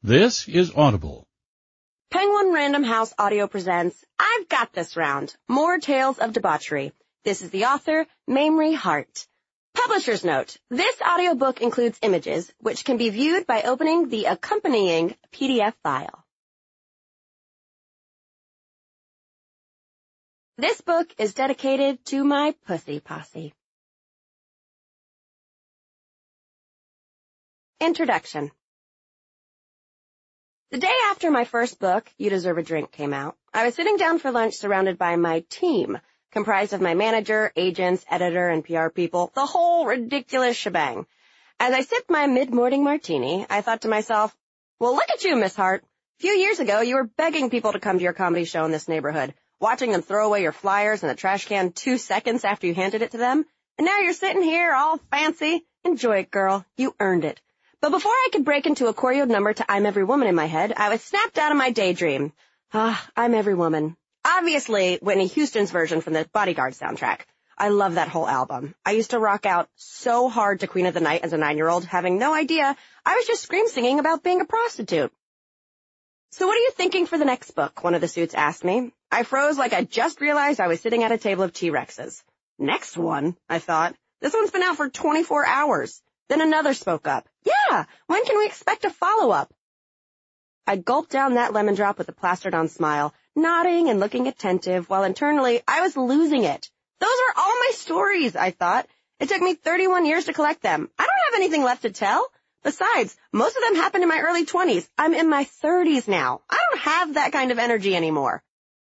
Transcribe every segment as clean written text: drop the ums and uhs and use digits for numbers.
This is Audible. Penguin Random House Audio presents I've Got This Round, More Tales of Debauchery. This is the author, Mamrie Hart. Publisher's note, this audiobook includes images, which can be viewed by opening the accompanying PDF file. This book is dedicated to my pussy posse. Introduction. The day after my first book, You Deserve a Drink, came out, I was sitting down for lunch surrounded by my team, comprised of my manager, agents, editor, and PR people, the whole ridiculous shebang. As I sipped my mid-morning martini, I thought to myself, well, look at you, Miss Hart. A few years ago, you were begging people to come to your comedy show in this neighborhood, watching them throw away your flyers in the trash can 2 seconds after you handed it to them. And now you're sitting here all fancy. Enjoy it, girl. You earned it. But before I could break into a choreoed number to I'm Every Woman in my head, I was snapped out of my daydream. I'm Every Woman. Obviously, Whitney Houston's version from the Bodyguard soundtrack. I love that whole album. I used to rock out so hard to Queen of the Night as a 9-year-old, having no idea I was just scream singing about being a prostitute. So what are you thinking for the next book? One of the suits asked me. I froze like I just realized I was sitting at a table of T-Rexes. Next one, I thought. This one's been out for 24 hours. Then another spoke up. Yeah, when can we expect a follow-up? I gulped down that lemon drop with a plastered-on smile, nodding and looking attentive, while internally I was losing it. Those are all my stories, I thought. It took me 31 years to collect them. I don't have anything left to tell. Besides, most of them happened in my early 20s. I'm in my 30s now. I don't have that kind of energy anymore.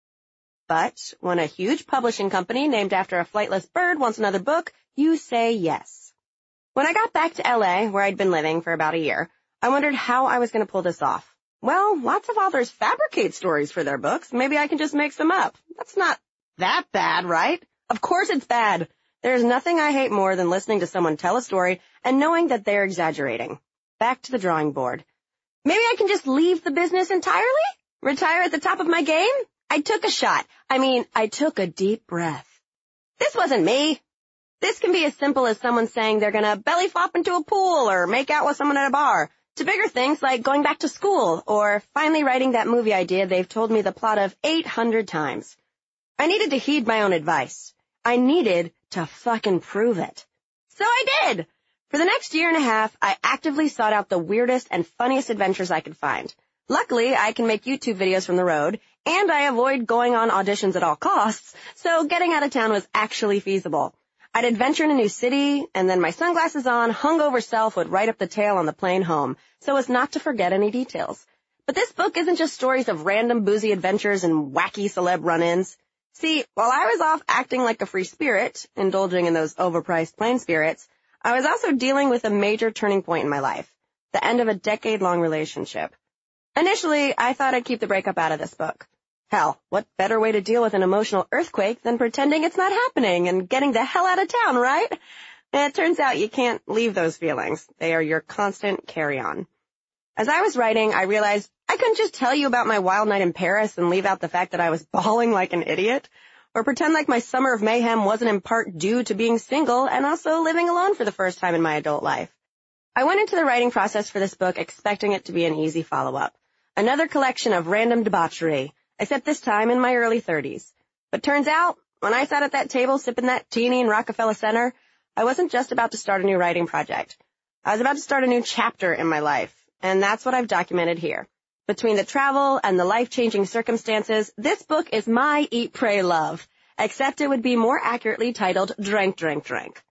But when a huge publishing company named after a flightless bird wants another book, you say yes. When I got back to L.A., where I'd been living for about a year, I wondered how I was going to pull this off. Well, lots of authors fabricate stories for their books. Maybe I can just make some up. That's not that bad, right? Of course it's bad. There's nothing I hate more than listening to someone tell a story and knowing that they're exaggerating. Back to the drawing board. Maybe I can just leave the business entirely? Retire at the top of my game? I took a shot. I took a deep breath. This wasn't me. This can be as simple as someone saying they're going to belly flop into a pool or make out with someone at a bar, to bigger things like going back to school or finally writing that movie idea they've told me the plot of 800 times. I needed to heed my own advice. I needed to fucking prove it. So I did. For the next year and a half, I actively sought out the weirdest and funniest adventures I could find. Luckily, I can make YouTube videos from the road, and I avoid going on auditions at all costs, so getting out of town was actually feasible. I'd adventure in a new city, and then my sunglasses on, hungover self would write up the tale on the plane home, so as not to forget any details. But this book isn't just stories of random boozy adventures and wacky celeb run-ins. See, while I was off acting like a free spirit, indulging in those overpriced plane spirits, I was also dealing with a major turning point in my life, the end of a decade-long relationship. Initially, I thought I'd keep the breakup out of this book. Hell, what better way to deal with an emotional earthquake than pretending it's not happening and getting the hell out of town, right? And it turns out you can't leave those feelings. They are your constant carry-on. As I was writing, I realized I couldn't just tell you about my wild night in Paris and leave out the fact that I was bawling like an idiot, or pretend like my summer of mayhem wasn't in part due to being single and also living alone for the first time in my adult life. I went into the writing process for this book expecting it to be an easy follow-up. Another collection of random debauchery, except this time in my early 30s. But turns out, when I sat at that table sipping that teeny in Rockefeller Center, I wasn't just about to start a new writing project. I was about to start a new chapter in my life, and that's what I've documented here. Between the travel and the life-changing circumstances, this book is my Eat, Pray, Love, except it would be more accurately titled Drank, Drink, Drink.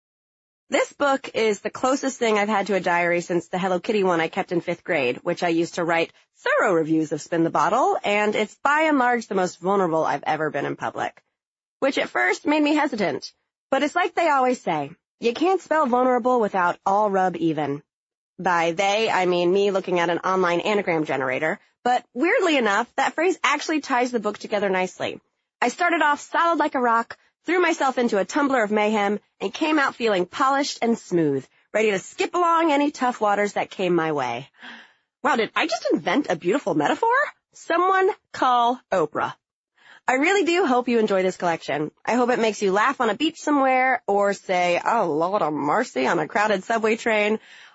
This book is the closest thing I've had to a diary since the Hello Kitty one I kept in 5th grade, which I used to write thorough reviews of Spin the Bottle, and it's by and large the most vulnerable I've ever been in public. Which at first made me hesitant, but it's like they always say, you can't spell vulnerable without all rub even. By they, I mean me looking at an online anagram generator, but weirdly enough, that phrase actually ties the book together nicely. I started off solid like a rock, threw myself into a tumbler of mayhem, and came out feeling polished and smooth, ready to skip along any tough waters that came my way. Wow, did I just invent a beautiful metaphor? Someone call Oprah. I really do hope you enjoy this collection. I hope it makes you laugh on a beach somewhere, or say, oh, Lord of mercy, on a crowded subway train,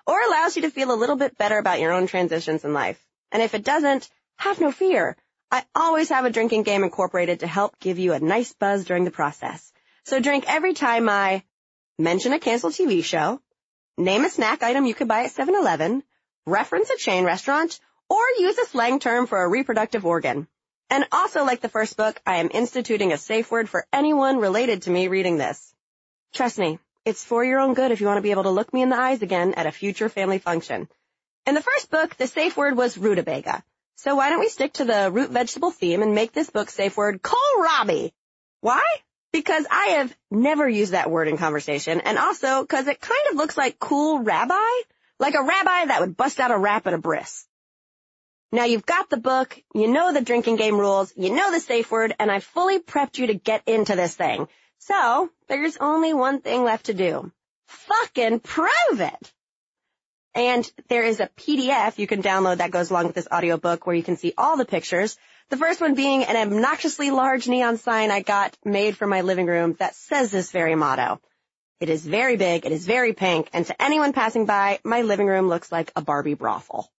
or allows you to feel a little bit better about your own transitions in life. And if it doesn't, have no fear. I always have a drinking game incorporated to help give you a nice buzz during the process. So drink every time I mention a canceled TV show, name a snack item you could buy at 7-Eleven, reference a chain restaurant, or use a slang term for a reproductive organ. And also, like the first book, I am instituting a safe word for anyone related to me reading this. Trust me, it's for your own good if you want to be able to look me in the eyes again at a future family function. In the first book, the safe word was rutabaga. So why don't we stick to the root vegetable theme and make this book's safe word kohlrabi? Why? Because I have never used that word in conversation, and also because it kind of looks like cool rabbi, like a rabbi that would bust out a rap at a bris. Now you've got the book, you know the drinking game rules, you know the safe word, and I fully prepped you to get into this thing. So there's only one thing left to do. Fucking prove it! And there is a PDF you can download that goes along with this audiobook where you can see all the pictures. The first one being an obnoxiously large neon sign I got made for my living room that says this very motto. It is very big, it is very pink, and to anyone passing by, my living room looks like a Barbie brothel.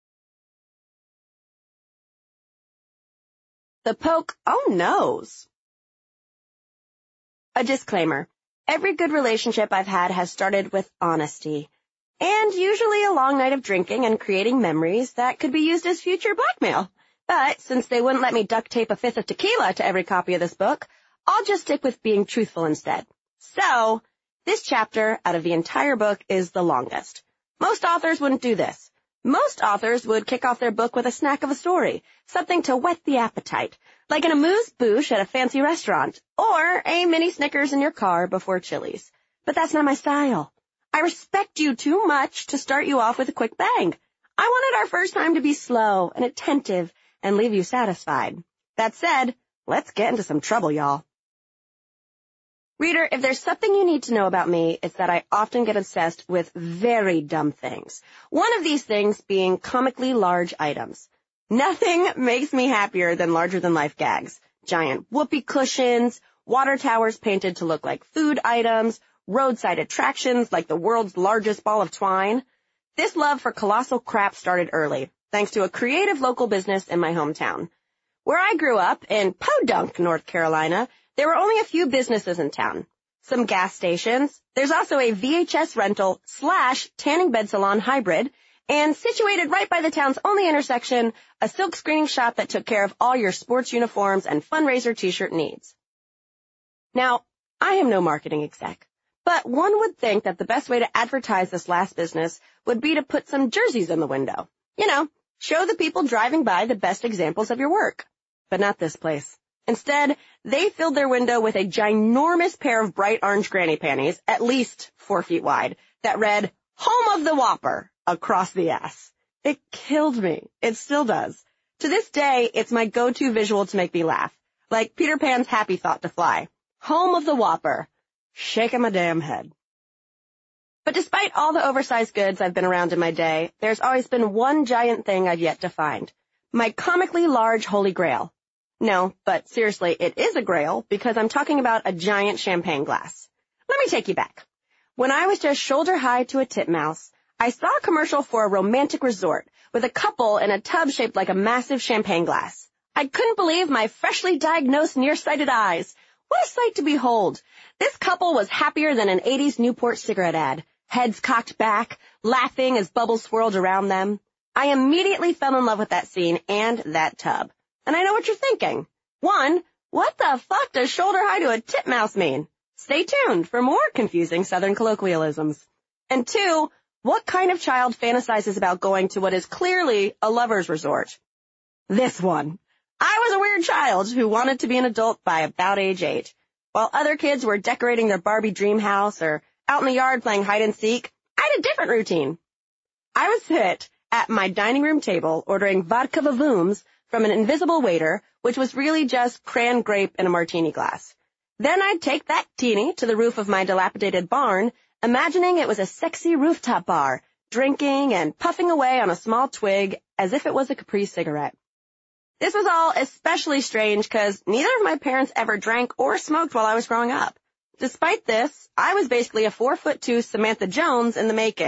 The poke, oh noes. A disclaimer. Every good relationship I've had has started with honesty. And usually a long night of drinking and creating memories that could be used as future blackmail. But since they wouldn't let me duct tape a fifth of tequila to every copy of this book, I'll just stick with being truthful instead. So, this chapter out of the entire book is the longest. Most authors wouldn't do this. Most authors would kick off their book with a snack of a story, something to whet the appetite, like an amuse-bouche at a fancy restaurant, or a mini Snickers in your car before Chili's. But that's not my style. I respect you too much to start you off with a quick bang. I wanted our first time to be slow and attentive and leave you satisfied. That said, let's get into some trouble, y'all. Reader, if there's something you need to know about me, it's that I often get obsessed with very dumb things. One of these things being comically large items. Nothing makes me happier than larger-than-life gags. Giant whoopee cushions, water towers painted to look like food items, roadside attractions like the world's largest ball of twine. This love for colossal crap started early, thanks to a creative local business in my hometown. Where I grew up, in Podunk, North Carolina, there were only a few businesses in town. Some gas stations. There's also a VHS rental / tanning bed salon hybrid, and situated right by the town's only intersection, a silk screening shop that took care of all your sports uniforms and fundraiser t-shirt needs. Now, I am no marketing exec, but one would think that the best way to advertise this last business would be to put some jerseys in the window. You know, show the people driving by the best examples of your work. But not this place. Instead, they filled their window with a ginormous pair of bright orange granny panties, at least 4 feet wide, that read, "Home of the Whopper," across the S. It killed me. It still does. To this day, it's my go-to visual to make me laugh. Like Peter Pan's happy thought to fly. Home of the Whopper. Shaking my damn head. But despite all the oversized goods I've been around in my day, there's always been one giant thing I've yet to find. My comically large Holy Grail. No, but seriously, it is a grail because I'm talking about a giant champagne glass. Let me take you back. When I was just shoulder high to a titmouse, I saw a commercial for a romantic resort with a couple in a tub shaped like a massive champagne glass. I couldn't believe my freshly diagnosed nearsighted eyes. What a sight to behold. This couple was happier than an 80s Newport cigarette ad, heads cocked back, laughing as bubbles swirled around them. I immediately fell in love with that scene and that tub. And I know what you're thinking. 1, what the fuck does shoulder high to a titmouse mean? Stay tuned for more confusing Southern colloquialisms. And 2, what kind of child fantasizes about going to what is clearly a lover's resort? This one. I was a weird child who wanted to be an adult by about age 8. While other kids were decorating their Barbie dream house or out in the yard playing hide and seek, I had a different routine. I would sit at my dining room table ordering vodka vavooms from an invisible waiter, which was really just cran grape in a martini glass. Then I'd take that teeny to the roof of my dilapidated barn, imagining it was a sexy rooftop bar, drinking and puffing away on a small twig as if it was a Capri cigarette. This was all especially strange because neither of my parents ever drank or smoked while I was growing up. Despite this, I was basically a 4'2" Samantha Jones in the making,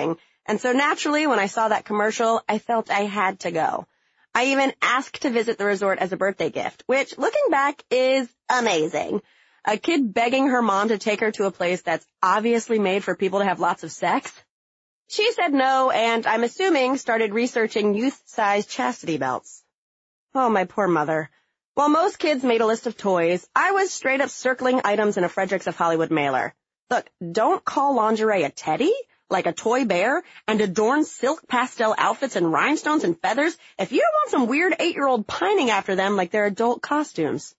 And so naturally, when I saw that commercial, I felt I had to go. I even asked to visit the resort as a birthday gift, which, looking back, is amazing. A kid begging her mom to take her to a place that's obviously made for people to have lots of sex. She said no, and I'm assuming started researching youth-sized chastity belts. Oh, my poor mother. While most kids made a list of toys, I was straight up circling items in a Fredericks of Hollywood mailer. Look, don't call lingerie a teddy, like a toy bear, and adorn silk pastel outfits and rhinestones and feathers if you don't want some weird 8-year-old pining after them like they're adult costumes.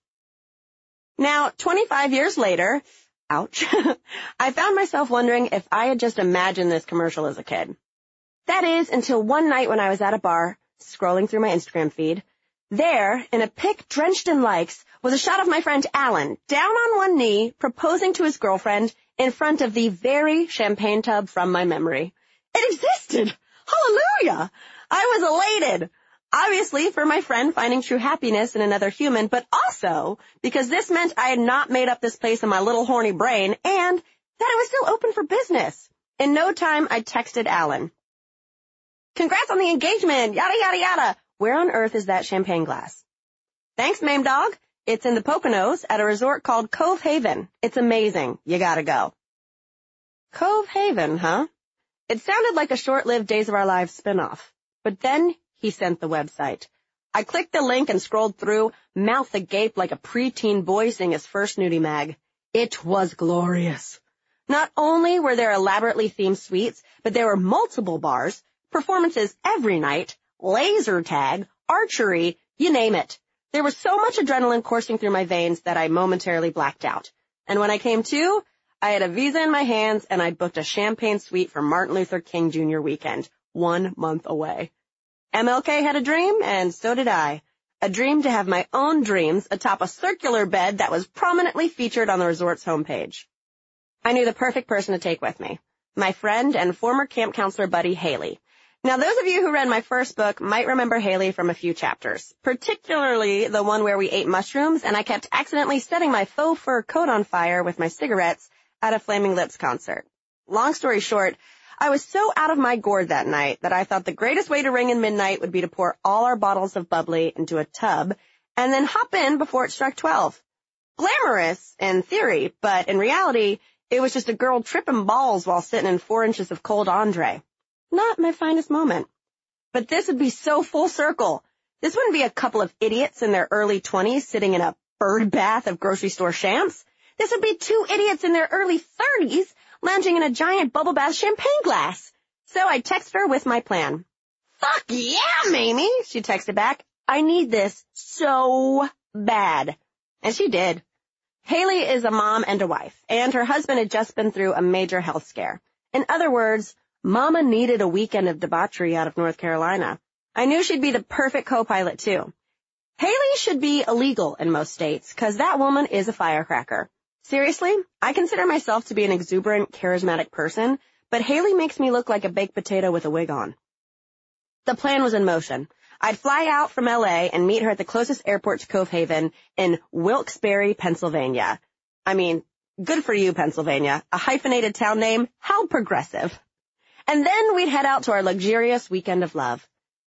Now, 25 years later, ouch, I found myself wondering if I had just imagined this commercial as a kid. That is, until one night when I was at a bar, scrolling through my Instagram feed. There, in a pic drenched in likes, was a shot of my friend Alan, down on one knee, proposing to his girlfriend in front of the very champagne tub from my memory. It existed! Hallelujah! I was elated. Obviously, for my friend finding true happiness in another human, but also because this meant I had not made up this place in my little horny brain and that it was still open for business. In no time, I texted Alan. Congrats on the engagement, yada, yada, yada. Where on earth is that champagne glass? Thanks, Mame Dog. It's in the Poconos at a resort called Cove Haven. It's amazing. You gotta go. Cove Haven, huh? It sounded like a short-lived Days of Our Lives spinoff. But then he sent the website. I clicked the link and scrolled through, mouth agape like a preteen boy seeing his first nudie mag. It was glorious. Not only were there elaborately themed suites, but there were multiple bars, performances every night, laser tag, archery, you name it. There was so much adrenaline coursing through my veins that I momentarily blacked out. And when I came to, I had a visa in my hands and I'd booked a champagne suite for Martin Luther King Jr. weekend, 1 month away. MLK had a dream, and so did I. A dream to have my own dreams atop a circular bed that was prominently featured on the resort's homepage. I knew the perfect person to take with me, my friend and former camp counselor buddy Haley. Now, those of you who read my first book might remember Haley from a few chapters, particularly the one where we ate mushrooms and I kept accidentally setting my faux fur coat on fire with my cigarettes at a Flaming Lips concert. Long story short, I was so out of my gourd that night that I thought the greatest way to ring in midnight would be to pour all our bottles of bubbly into a tub and then hop in before it struck 12. Glamorous in theory, but in reality, it was just a girl tripping balls while sitting in 4 inches of cold Andre. Not my finest moment. But this would be so full circle. This wouldn't be a couple of idiots in their early 20s sitting in a bird bath of grocery store champs. This would be 2 idiots in their early 30s lounging in a giant bubble bath champagne glass. So I texted her with my plan. Fuck yeah, Mamie, she texted back. I need this so bad. And she did. Haley is a mom and a wife, and her husband had just been through a major health scare. In other words, Mama needed a weekend of debauchery out of North Carolina. I knew she'd be the perfect co-pilot, too. Haley should be illegal in most states, 'cause that woman is a firecracker. Seriously, I consider myself to be an exuberant, charismatic person, but Haley makes me look like a baked potato with a wig on. The plan was in motion. I'd fly out from L.A. and meet her at the closest airport to Cove Haven in Wilkes-Barre, Pennsylvania. I mean, good for you, Pennsylvania. A hyphenated town name? How progressive. And then we'd head out to our luxurious weekend of love.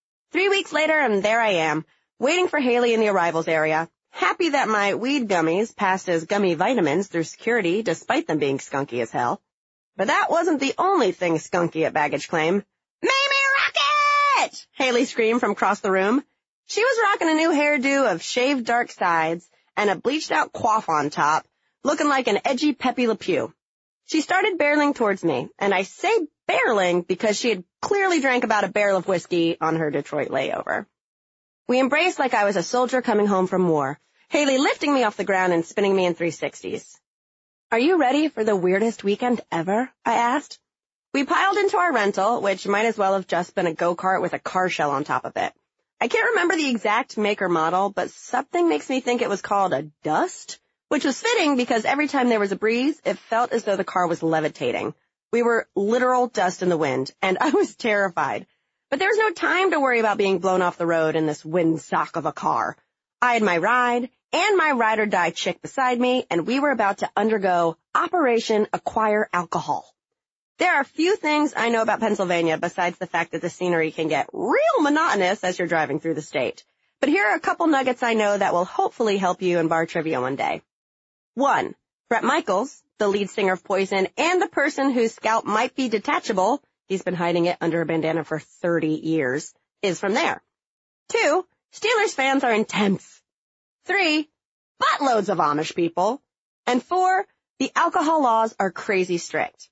3 weeks later, and there I am, waiting for Haley in the arrivals area, happy that my weed gummies passed as gummy vitamins through security despite them being skunky as hell. But that wasn't the only thing skunky at baggage claim. Mamie Rocket! Haley screamed from across the room. She was rocking a new hairdo of shaved dark sides and a bleached-out coif on top, looking like an edgy Pepe Le Pew. She started barreling towards me, and I say barreling because she had clearly drank about a barrel of whiskey on her Detroit layover. We embraced like I was a soldier coming home from war, Haley lifting me off the ground and spinning me in 360s. Are you ready for the weirdest weekend ever? I asked. We piled into our rental, which might as well have just been a go-kart with a car shell on top of it. I can't remember the exact make or model, but something makes me think it was called a Dust, which was fitting because every time there was a breeze, it felt as though the car was levitating. We were literal dust in the wind, and I was terrified. But there was no time to worry about being blown off the road in this windsock of a car. I had my ride and my ride-or-die chick beside me, and we were about to undergo Operation Acquire Alcohol. There are few things I know about Pennsylvania besides the fact that the scenery can get real monotonous as you're driving through the state. But here are a couple nuggets I know that will hopefully help you in bar trivia one day. 1. Bret Michaels, the lead singer of Poison and the person whose scalp might be detachable, he's been hiding it under a bandana for 30 years, is from there. 2. Steelers fans are intense. 3. Buttloads of Amish people. And 4. The alcohol laws are crazy strict.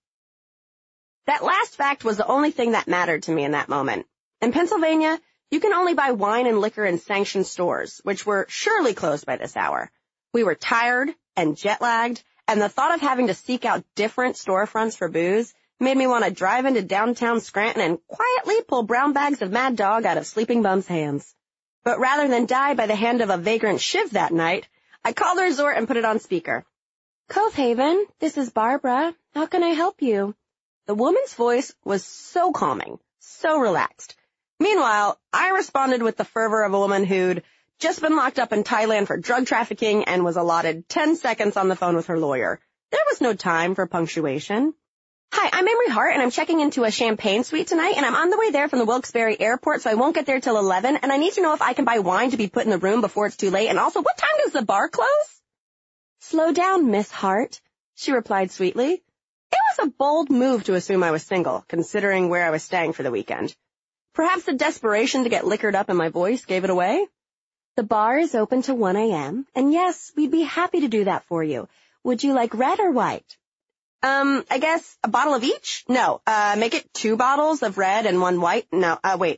That last fact was the only thing that mattered to me in that moment. In Pennsylvania, you can only buy wine and liquor in sanctioned stores, which were surely closed by this hour. We were tired and jet-lagged, and the thought of having to seek out different storefronts for booze made me want to drive into downtown Scranton and quietly pull brown bags of Mad Dog out of Sleeping Bum's hands. But rather than die by the hand of a vagrant Shiv that night, I called the resort and put it on speaker. Cove Haven, this is Barbara. How can I help you? The woman's voice was so calming, so relaxed. Meanwhile, I responded with the fervor of a woman who'd just been locked up in Thailand for drug trafficking and was allotted 10 seconds on the phone with her lawyer. There was no time for punctuation. Hi, I'm Emery Hart, and I'm checking into a champagne suite tonight, and I'm on the way there from the Wilkes-Barre airport, so I won't get there till 11, and I need to know if I can buy wine to be put in the room before it's too late, and also, what time does the bar close? Slow down, Miss Hart, she replied sweetly. It was a bold move to assume I was single, considering where I was staying for the weekend. Perhaps the desperation to get liquored up in my voice gave it away. The bar is open to 1 a.m., and yes, we'd be happy to do that for you. Would you like red or white? I guess a bottle of each? No, make it 2 bottles of red and 1 white. No,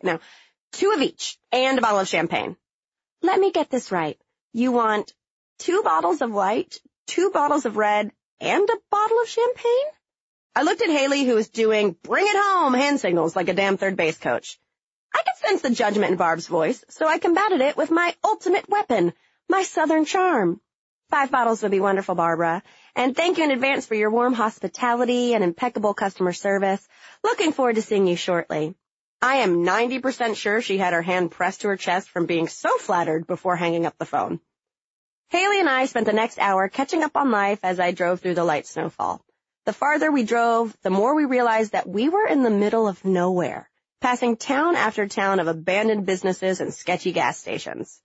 2 of each, and a bottle of champagne. Let me get this right. You want 2 bottles of white, 2 bottles of red, and a bottle of champagne? I looked at Haley, who was doing bring it home hand signals like a damn third base coach. I could sense the judgment in Barb's voice, so I combated it with my ultimate weapon, my southern charm. 5 bottles would be wonderful, Barbara, and thank you in advance for your warm hospitality and impeccable customer service. Looking forward to seeing you shortly. I am 90% sure she had her hand pressed to her chest from being so flattered before hanging up the phone. Haley and I spent the next hour catching up on life as I drove through the light snowfall. The farther we drove, the more we realized that we were in the middle of nowhere, passing town after town of abandoned businesses and sketchy gas stations.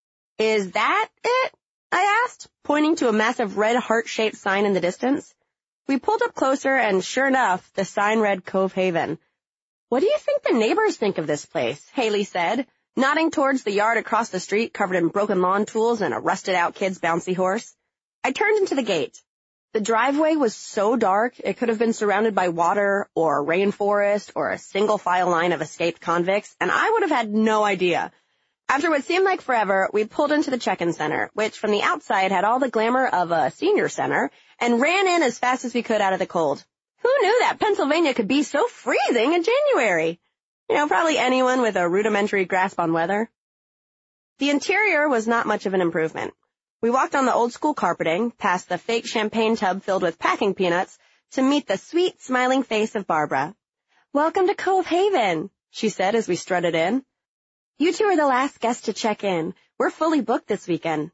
Is that it? I asked, pointing to a massive red heart-shaped sign in the distance. We pulled up closer, and sure enough, the sign read Cove Haven. What do you think the neighbors think of this place? Haley said, nodding towards the yard across the street covered in broken lawn tools and a rusted-out kid's bouncy horse. I turned into the gate. The driveway was so dark it could have been surrounded by water or rainforest or a single-file line of escaped convicts, and I would have had no idea. After what seemed like forever, we pulled into the check-in center, which from the outside had all the glamour of a senior center, and ran in as fast as we could out of the cold. Who knew that Pennsylvania could be so freezing in January? Probably anyone with a rudimentary grasp on weather. The interior was not much of an improvement. We walked on the old-school carpeting, past the fake champagne tub filled with packing peanuts, to meet the sweet, smiling face of Barbara. Welcome to Cove Haven, she said as we strutted in. You two are the last guests to check in. We're fully booked this weekend.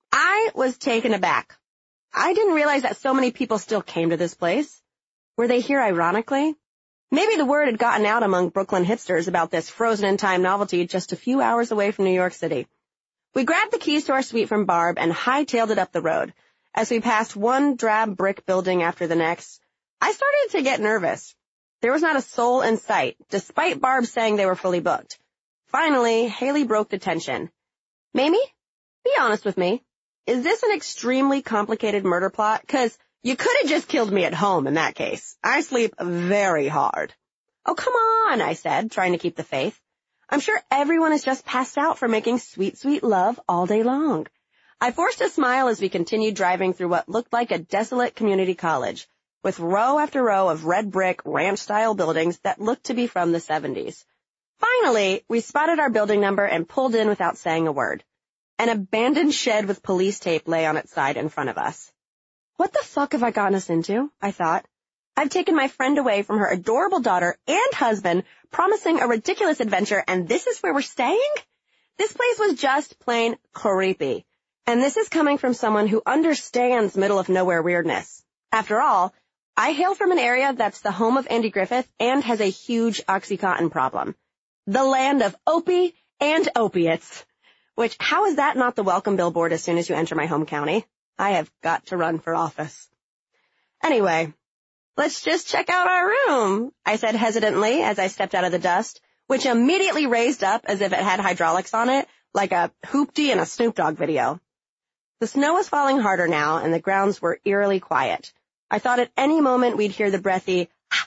I was taken aback. I didn't realize that so many people still came to this place. Were they here ironically? Maybe the word had gotten out among Brooklyn hipsters about this frozen-in-time novelty just a few hours away from New York City. We grabbed the keys to our suite from Barb and hightailed it up the road. As we passed one drab brick building after the next, I started to get nervous. There was not a soul in sight, despite Barb saying they were fully booked. Finally, Haley broke the tension. Mamie, be honest with me. Is this an extremely complicated murder plot? 'Cause you could have just killed me at home in that case. I sleep very hard. Oh, come on, I said, trying to keep the faith. I'm sure everyone is just passed out from making sweet, sweet love all day long. I forced a smile as we continued driving through what looked like a desolate community college, with row after row of red brick, ranch-style buildings that looked to be from the 70s. Finally, we spotted our building number and pulled in without saying a word. An abandoned shed with police tape lay on its side in front of us. What the fuck have I gotten us into? I thought. I've taken my friend away from her adorable daughter and husband, promising a ridiculous adventure, and this is where we're staying? This place was just plain creepy. And this is coming from someone who understands middle-of-nowhere weirdness. After all, I hail from an area that's the home of Andy Griffith and has a huge OxyContin problem. The land of Opie and opiates. Which, how is that not the welcome billboard as soon as you enter my home county? I have got to run for office. Anyway, let's just check out our room, I said hesitantly as I stepped out of the dust, which immediately raised up as if it had hydraulics on it, like a hoopty in a Snoop Dogg video. The snow was falling harder now, and the grounds were eerily quiet. I thought at any moment we'd hear the breathy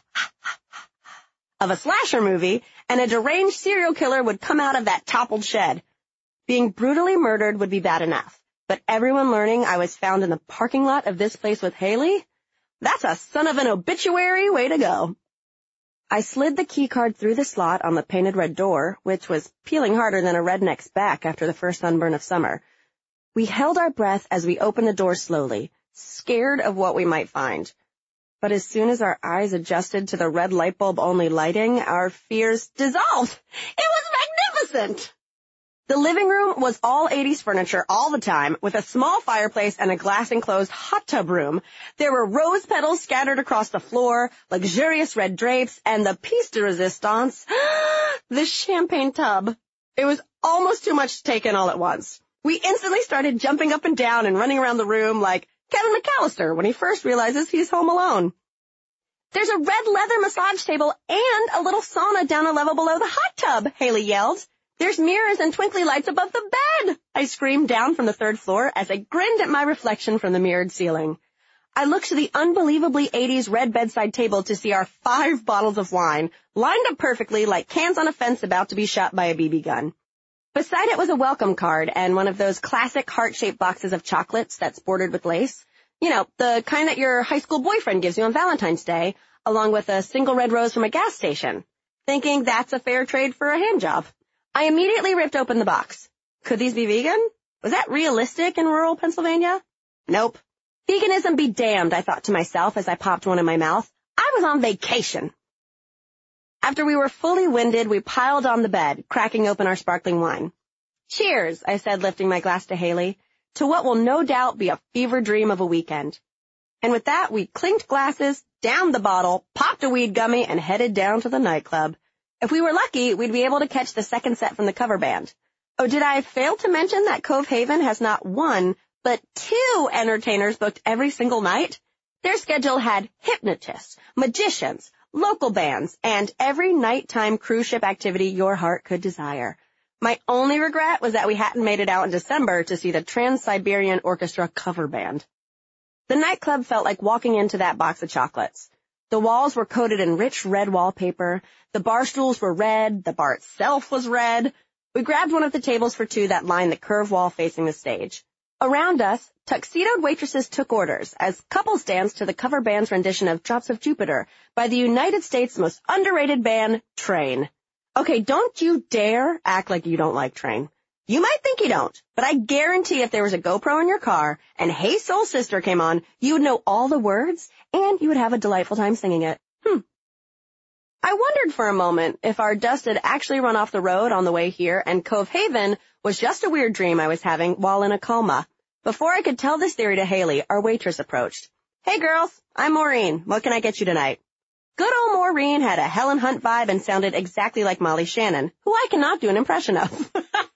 of a slasher movie, and a deranged serial killer would come out of that toppled shed. Being brutally murdered would be bad enough, but everyone learning I was found in the parking lot of this place with Haley? That's a son of an obituary way to go. I slid the key card through the slot on the painted red door, which was peeling harder than a redneck's back after the first sunburn of summer. We held our breath as we opened the door slowly, scared of what we might find. But as soon as our eyes adjusted to the red light bulb only lighting, our fears dissolved. It was magnificent! The living room was all 80s furniture all the time, with a small fireplace and a glass-enclosed hot tub room. There were rose petals scattered across the floor, luxurious red drapes, and the piece de resistance, the champagne tub. It was almost too much to take in all at once. We instantly started jumping up and down and running around the room like Kevin McAllister when he first realizes he's home alone. There's a red leather massage table and a little sauna down a level below the hot tub, Haley yelled. There's mirrors and twinkly lights above the bed, I screamed down from the third floor as I grinned at my reflection from the mirrored ceiling. I looked to the unbelievably 80s red bedside table to see our 5 bottles of wine, lined up perfectly like cans on a fence about to be shot by a BB gun. Beside it was a welcome card and one of those classic heart-shaped boxes of chocolates that's bordered with lace. You know, the kind that your high school boyfriend gives you on Valentine's Day, along with a single red rose from a gas station. Thinking that's a fair trade for a hand job. I immediately ripped open the box. Could these be vegan? Was that realistic in rural Pennsylvania? Nope. Veganism be damned, I thought to myself as I popped one in my mouth. I was on vacation. After we were fully winded, we piled on the bed, cracking open our sparkling wine. Cheers, I said, lifting my glass to Haley, to what will no doubt be a fever dream of a weekend. And with that, we clinked glasses, downed the bottle, popped a weed gummy, and headed down to the nightclub. If we were lucky, we'd be able to catch the second set from the cover band. Oh, did I fail to mention that Cove Haven has not 1, but 2 entertainers booked every single night? Their schedule had hypnotists, magicians, local bands, and every nighttime cruise ship activity your heart could desire. My only regret was that we hadn't made it out in December to see the Trans-Siberian Orchestra cover band. The nightclub felt like walking into that box of chocolates. The walls were coated in rich red wallpaper. The bar stools were red. The bar itself was red. We grabbed one of the tables for 2 that lined the curved wall facing the stage. Around us, tuxedoed waitresses took orders as couples danced to the cover band's rendition of Drops of Jupiter by the United States' most underrated band, Train. Okay, don't you dare act like you don't like Train. You might think you don't, but I guarantee if there was a GoPro in your car and Hey Soul Sister came on, you would know all the words and you would have a delightful time singing it. I wondered for a moment if our dust had actually run off the road on the way here and Cove Haven was just a weird dream I was having while in a coma. Before I could tell this theory to Haley, our waitress approached. Hey girls, I'm Maureen. What can I get you tonight? Good old Maureen had a Helen Hunt vibe and sounded exactly like Molly Shannon, who I cannot do an impression of.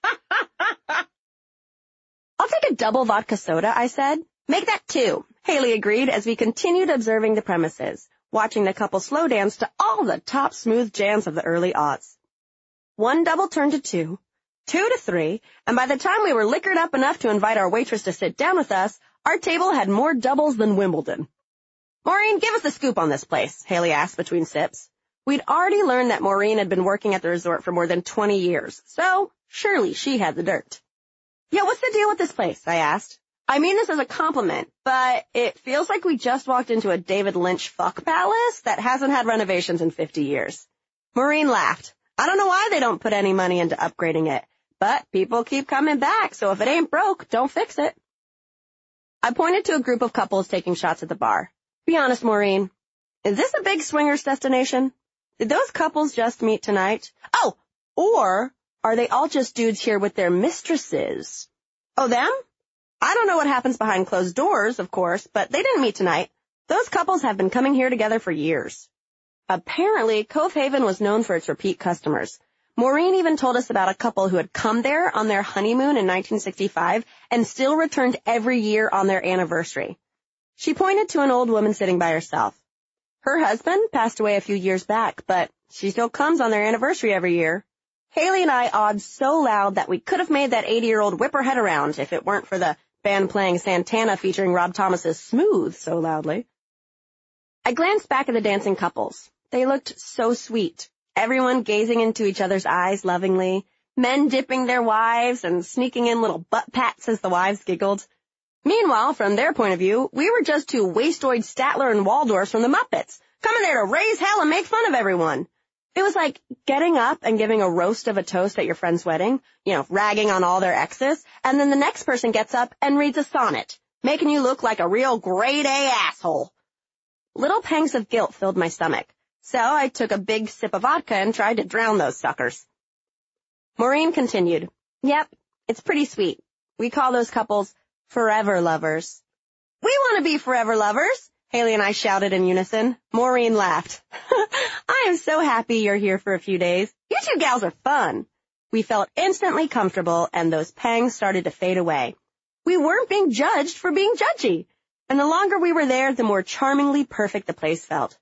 I'll take a double vodka soda, I said. Make that 2, Haley agreed as we continued observing the premises, watching the couple slow dance to all the top smooth jams of the early aughts. 1 double turned to 2, 2 to 3, and by the time we were liquored up enough to invite our waitress to sit down with us, our table had more doubles than Wimbledon. Maureen, give us the scoop on this place, Haley asked between sips. We'd already learned that Maureen had been working at the resort for more than 20 years, so surely she had the dirt. Yeah, what's the deal with this place? I asked. I mean this as a compliment, but it feels like we just walked into a David Lynch fuck palace that hasn't had renovations in 50 years. Maureen laughed. I don't know why they don't put any money into upgrading it, but people keep coming back, so if it ain't broke, don't fix it. I pointed to a group of couples taking shots at the bar. Be honest, Maureen, is this a big swingers destination? Did those couples just meet tonight? Oh, or are they all just dudes here with their mistresses? Oh, them? I don't know what happens behind closed doors, of course, but they didn't meet tonight. Those couples have been coming here together for years. Apparently, Cove Haven was known for its repeat customers. Maureen even told us about a couple who had come there on their honeymoon in 1965 and still returned every year on their anniversary. She pointed to an old woman sitting by herself. Her husband passed away a few years back, but she still comes on their anniversary every year. Haley and I awed so loud that we could have made that 80-year-old whip her head around if it weren't for the band playing Santana featuring Rob Thomas's Smooth so loudly. I glanced back at the dancing couples. They looked so sweet, everyone gazing into each other's eyes lovingly, men dipping their wives and sneaking in little butt pats as the wives giggled. Meanwhile, from their point of view, we were just two wastoid Statler and Waldorfs from the Muppets, coming there to raise hell and make fun of everyone. It was like getting up and giving a roast of a toast at your friend's wedding, ragging on all their exes, and then the next person gets up and reads a sonnet, making you look like a real grade-A asshole. Little pangs of guilt filled my stomach, so I took a big sip of vodka and tried to drown those suckers. Maureen continued, "Yep, it's pretty sweet. We call those couples forever lovers." "We want to be forever lovers," Haley and I shouted in unison. Maureen laughed. "I am so happy you're here for a few days. You two gals are fun." We felt instantly comfortable, and those pangs started to fade away. We weren't being judged for being judgy, and the longer we were there, the more charmingly perfect the place felt.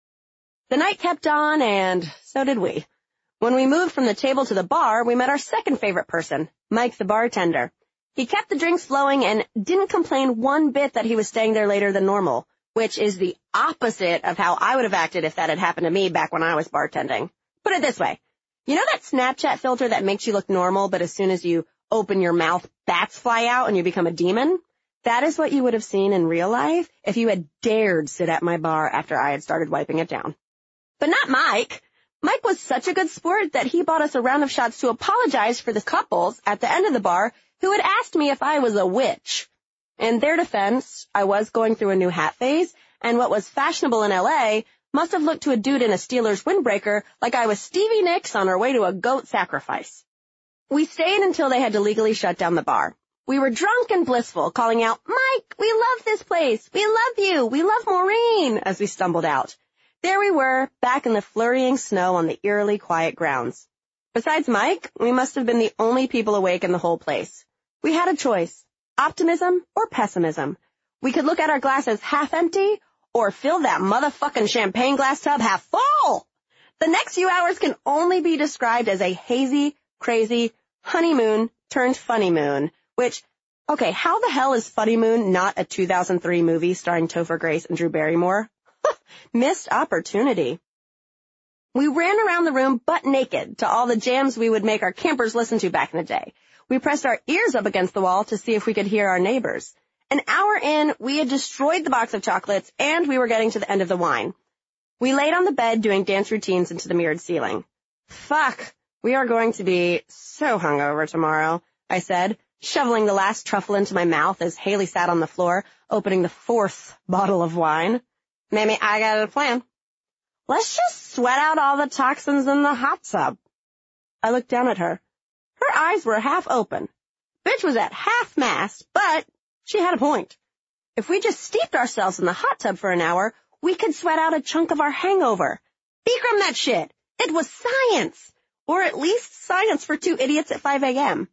The night kept on, and so did we. When we moved from the table to the bar, we met our second favorite person, Mike the bartender. He kept the drinks flowing and didn't complain one bit that he was staying there later than normal, which is the opposite of how I would have acted if that had happened to me back when I was bartending. Put it this way. You know that Snapchat filter that makes you look normal, but as soon as you open your mouth, bats fly out and you become a demon? That is what you would have seen in real life if you had dared sit at my bar after I had started wiping it down. But not Mike. Mike was such a good sport that he bought us a round of shots to apologize for the couples at the end of the bar who had asked me if I was a witch. In their defense, I was going through a new hat phase, and what was fashionable in L.A. must have looked to a dude in a Steelers windbreaker like I was Stevie Nicks on her way to a goat sacrifice. We stayed until they had to legally shut down the bar. We were drunk and blissful, calling out, "Mike, we love this place. We love you. We love Maureen," as we stumbled out. There we were, back in the flurrying snow on the eerily quiet grounds. Besides Mike, we must have been the only people awake in the whole place. We had a choice, optimism or pessimism. We could look at our glasses half empty or fill that motherfucking champagne glass tub half full. The next few hours can only be described as a hazy, crazy honeymoon turned funny moon, which, okay, how the hell is Funny Moon not a 2003 movie starring Topher Grace and Drew Barrymore? Missed opportunity. We ran around the room butt naked to all the jams we would make our campers listen to back in the day. We pressed our ears up against the wall to see if we could hear our neighbors. An hour in, we had destroyed the box of chocolates, and we were getting to the end of the wine. We laid on the bed doing dance routines into the mirrored ceiling. "Fuck, we are going to be so hungover tomorrow," I said, shoveling the last truffle into my mouth as Haley sat on the floor, opening the fourth bottle of wine. "Maybe I got a plan. Let's just sweat out all the toxins in the hot tub." I looked down at her. Her eyes were half open. Bitch was at half-mast, but she had a point. If we just steeped ourselves in the hot tub for an hour, we could sweat out a chunk of our hangover. Bikram that shit. It was science. Or at least science for two idiots at 5 a.m.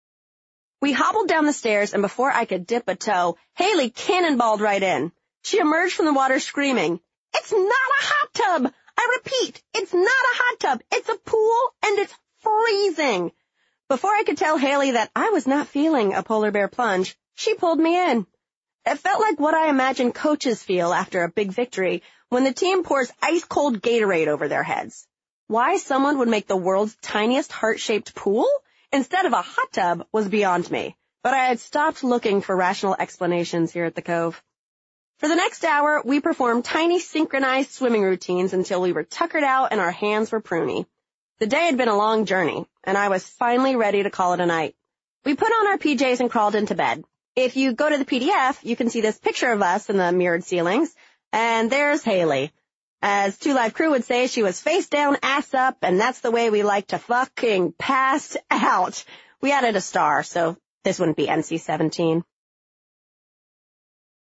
We hobbled down the stairs, and before I could dip a toe, Haley cannonballed right in. She emerged from the water screaming, "It's not a hot tub! I repeat, it's not a hot tub! It's a pool, and it's freezing!" Before I could tell Haley that I was not feeling a polar bear plunge, she pulled me in. It felt like what I imagine coaches feel after a big victory when the team pours ice-cold Gatorade over their heads. Why someone would make the world's tiniest heart-shaped pool instead of a hot tub was beyond me, but I had stopped looking for rational explanations here at the Cove. For the next hour, we performed tiny synchronized swimming routines until we were tuckered out and our hands were pruny. The day had been a long journey, and I was finally ready to call it a night. We put on our PJs and crawled into bed. If you go to the PDF, you can see this picture of us in the mirrored ceilings, and there's Haley. As Two Live Crew would say, she was face down, ass up, and that's the way we like to fucking pass out. We added a star, so this wouldn't be NC-17.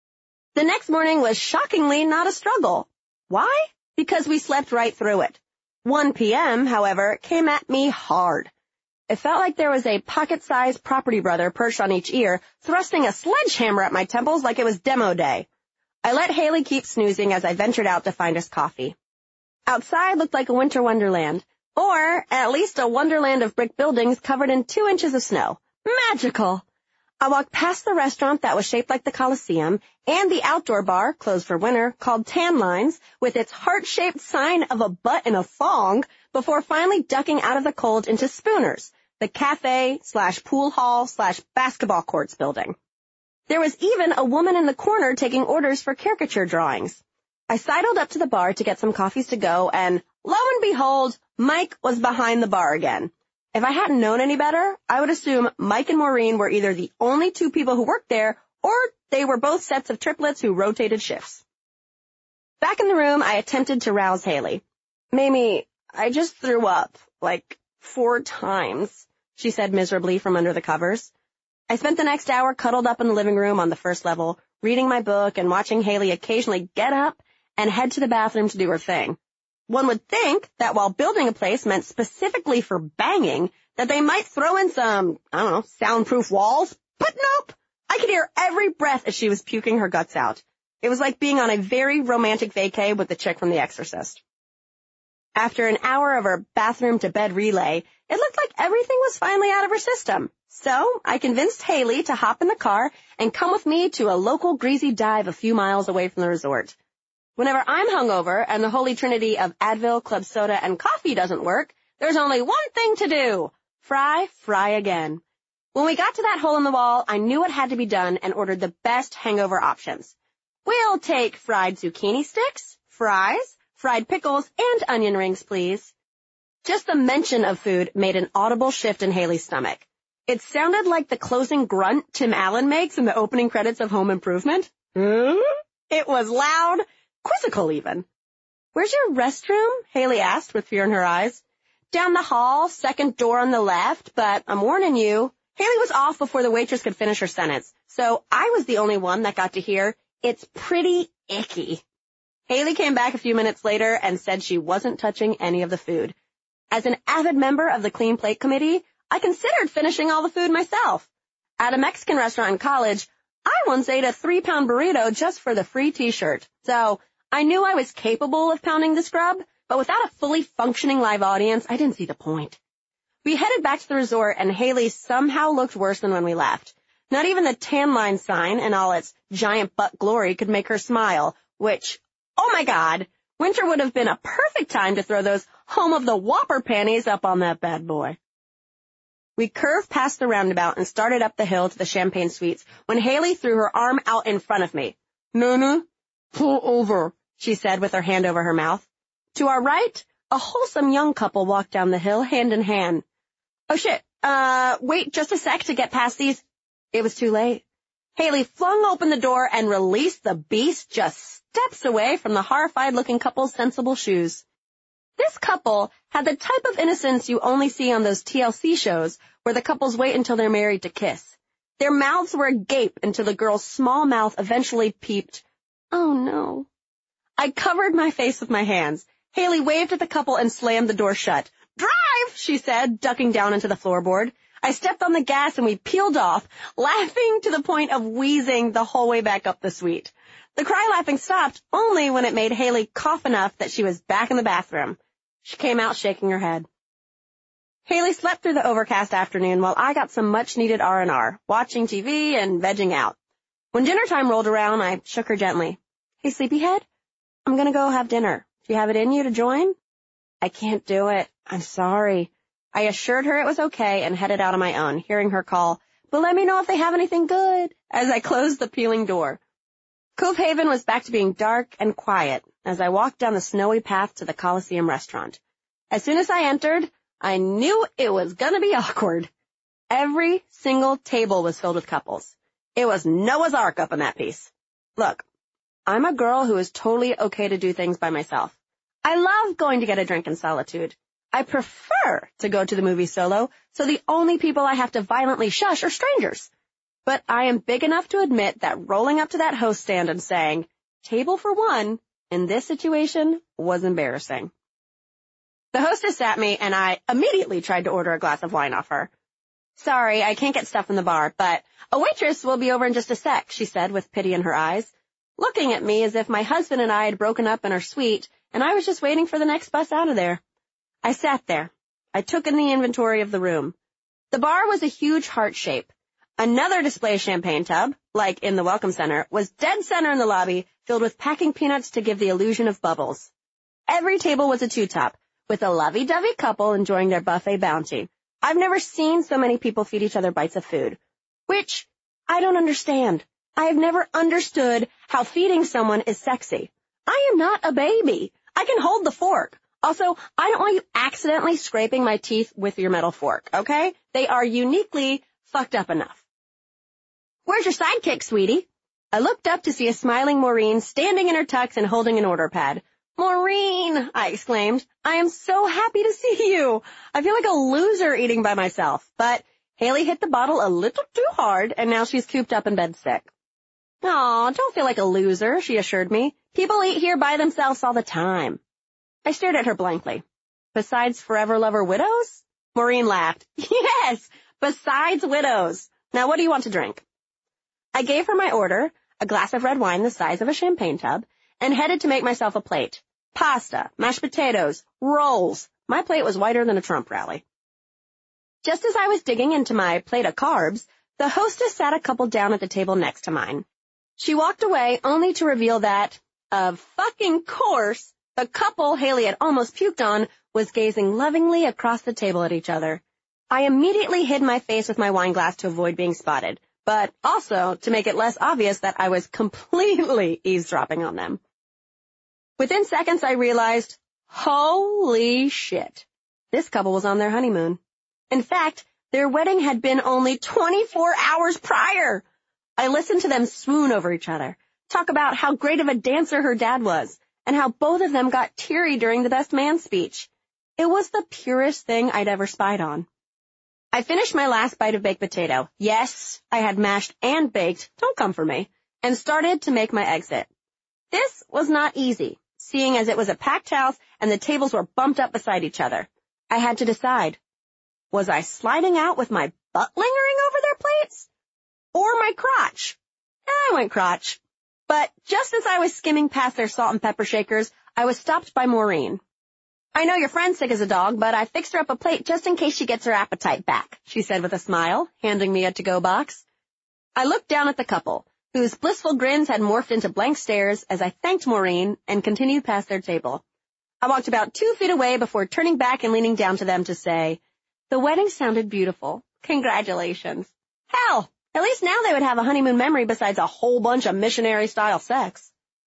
The next morning was shockingly not a struggle. Why? Because we slept right through it. 1 p.m., however, came at me hard. It felt like there was a pocket-sized property brother perched on each ear, thrusting a sledgehammer at my temples like it was demo day. I let Haley keep snoozing as I ventured out to find us coffee. Outside looked like a winter wonderland, or at least a wonderland of brick buildings covered in 2 inches of snow. Magical! I walked past the restaurant that was shaped like the Coliseum and the outdoor bar, closed for winter, called Tan Lines, with its heart-shaped sign of a butt in a thong, before finally ducking out of the cold into Spooner's, the cafe/pool hall/basketball courts building. There was even a woman in the corner taking orders for caricature drawings. I sidled up to the bar to get some coffees to go, and lo and behold, Mike was behind the bar again. If I hadn't known any better, I would assume Mike and Maureen were either the only 2 people who worked there, or they were both sets of triplets who rotated shifts. Back in the room, I attempted to rouse Haley. "Mamie, I just threw up, like 4 times, she said miserably from under the covers. I spent the next hour cuddled up in the living room on the first level, reading my book and watching Haley occasionally get up and head to the bathroom to do her thing. One would think that while building a place meant specifically for banging, that they might throw in some, soundproof walls. But nope. I could hear every breath as she was puking her guts out. It was like being on a very romantic vacay with the chick from The Exorcist. After an hour of her bathroom-to-bed relay, it looked like everything was finally out of her system. So I convinced Haley to hop in the car and come with me to a local greasy dive a few miles away from the resort. Whenever I'm hungover and the holy trinity of Advil, club soda, and coffee doesn't work, there's only one thing to do. Fry again. When we got to that hole in the wall, I knew what had to be done and ordered the best hangover options. We'll take fried zucchini sticks, fries, fried pickles, and onion rings, please. Just the mention of food made an audible shift in Haley's stomach. It sounded like the closing grunt Tim Allen makes in the opening credits of Home Improvement. It was loud, quizzical even. "Where's your restroom?" Haley asked with fear in her eyes. "Down the hall, second door on the left, but I'm warning you." Haley was off before the waitress could finish her sentence, so I was the only one that got to hear, "It's pretty icky." Haley came back a few minutes later and said she wasn't touching any of the food. As an avid member of the Clean Plate Committee, I considered finishing all the food myself. At a Mexican restaurant in college, I once ate a 3-pound burrito just for the free t-shirt. So I knew I was capable of pounding the scrub, but without a fully functioning live audience, I didn't see the point. We headed back to the resort, and Haley somehow looked worse than when we left. Not even the tan line sign in all its giant butt glory could make her smile, which, oh my God, winter would have been a perfect time to throw those home of the Whopper panties up on that bad boy. We curved past the roundabout and started up the hill to the Champagne Suites when Haley threw her arm out in front of me. "Nunu, pull over," she said with her hand over her mouth. To our right, a wholesome young couple walked down the hill hand in hand. "Oh shit, wait just a sec to get past these." It was too late. Haley flung open the door and released the beast just steps away from the horrified-looking couple's sensible shoes. This couple had the type of innocence you only see on those TLC shows where the couples wait until they're married to kiss. Their mouths were agape until the girl's small mouth eventually peeped. "Oh, no." I covered my face with my hands. Haley waved at the couple and slammed the door shut. "Drive," she said, ducking down into the floorboard. I stepped on the gas and we peeled off, laughing to the point of wheezing the whole way back up the suite. The cry-laughing stopped only when it made Haley cough enough that she was back in the bathroom. She came out shaking her head. Haley slept through the overcast afternoon while I got some much-needed R&R, watching TV and vegging out. When dinner time rolled around, I shook her gently. "Hey, sleepyhead, I'm going to go have dinner. Do you have it in you to join?" "I can't do it. I'm sorry." I assured her it was okay and headed out on my own, hearing her call, "But let me know if they have anything good," as I closed the peeling door. Cove Haven was back to being dark and quiet as I walked down the snowy path to the Coliseum restaurant. As soon as I entered, I knew it was going to be awkward. Every single table was filled with couples. It was Noah's Ark up in that piece. Look, I'm a girl who is totally okay to do things by myself. I love going to get a drink in solitude. I prefer to go to the movie solo, so the only people I have to violently shush are strangers. but I am big enough to admit that rolling up to that host stand and saying, "Table for one," in this situation was embarrassing. The hostess sat me, and I immediately tried to order a glass of wine off her. "Sorry, I can't get stuff from the bar, but a waitress will be over in just a sec," she said with pity in her eyes, looking at me as if my husband and I had broken up in our suite, and I was just waiting for the next bus out of there. I sat there. I took in the inventory of the room. The bar was a huge heart shape. Another display champagne tub, like in the Welcome Center, was dead center in the lobby, filled with packing peanuts to give the illusion of bubbles. Every table was a two-top, with a lovey-dovey couple enjoying their buffet bounty. I've never seen so many people feed each other bites of food, which I don't understand. I have never understood how feeding someone is sexy. I am not a baby. I can hold the fork. Also, I don't want you accidentally scraping my teeth with your metal fork, okay? They are uniquely fucked up enough. "Where's your sidekick, sweetie?" I looked up to see a smiling Maureen standing in her tux and holding an order pad. "Maureen," I exclaimed, "I am so happy to see you. I feel like a loser eating by myself." But Haley hit the bottle a little too hard, and now she's cooped up in bed sick. "Aw, don't feel like a loser," she assured me. "People eat here by themselves all the time." I stared at her blankly. "Besides forever lover widows?" Maureen laughed. "Yes, besides widows. Now what do you want to drink?" I gave her my order, a glass of red wine the size of a champagne tub, and headed to make myself a plate. Pasta, mashed potatoes, rolls. My plate was whiter than a Trump rally. Just as I was digging into my plate of carbs, the hostess sat a couple down at the table next to mine. She walked away only to reveal that, of fucking course, the couple Haley had almost puked on was gazing lovingly across the table at each other. I immediately hid my face with my wine glass to avoid being spotted, but also to make it less obvious that I was completely eavesdropping on them. Within seconds, I realized, holy shit, this couple was on their honeymoon. In fact, their wedding had been only 24 hours prior. I listened to them swoon over each other, talk about how great of a dancer her dad was, and how both of them got teary during the best man speech. It was the purest thing I'd ever spied on. I finished my last bite of baked potato. Yes, I had mashed and baked, don't come for me, and started to make my exit. This was not easy, seeing as it was a packed house and the tables were bumped up beside each other. I had to decide. Was I sliding out with my butt lingering over their plates? Or my crotch? I went crotch. But just as I was skimming past their salt and pepper shakers, I was stopped by Maureen. "I know your friend's sick as a dog, but I fixed her up a plate just in case she gets her appetite back," she said with a smile, handing me a to-go box. I looked down at the couple, whose blissful grins had morphed into blank stares as I thanked Maureen and continued past their table. I walked about 2 feet away before turning back and leaning down to them to say, "The wedding sounded beautiful. Congratulations." Hell, at least now they would have a honeymoon memory besides a whole bunch of missionary-style sex.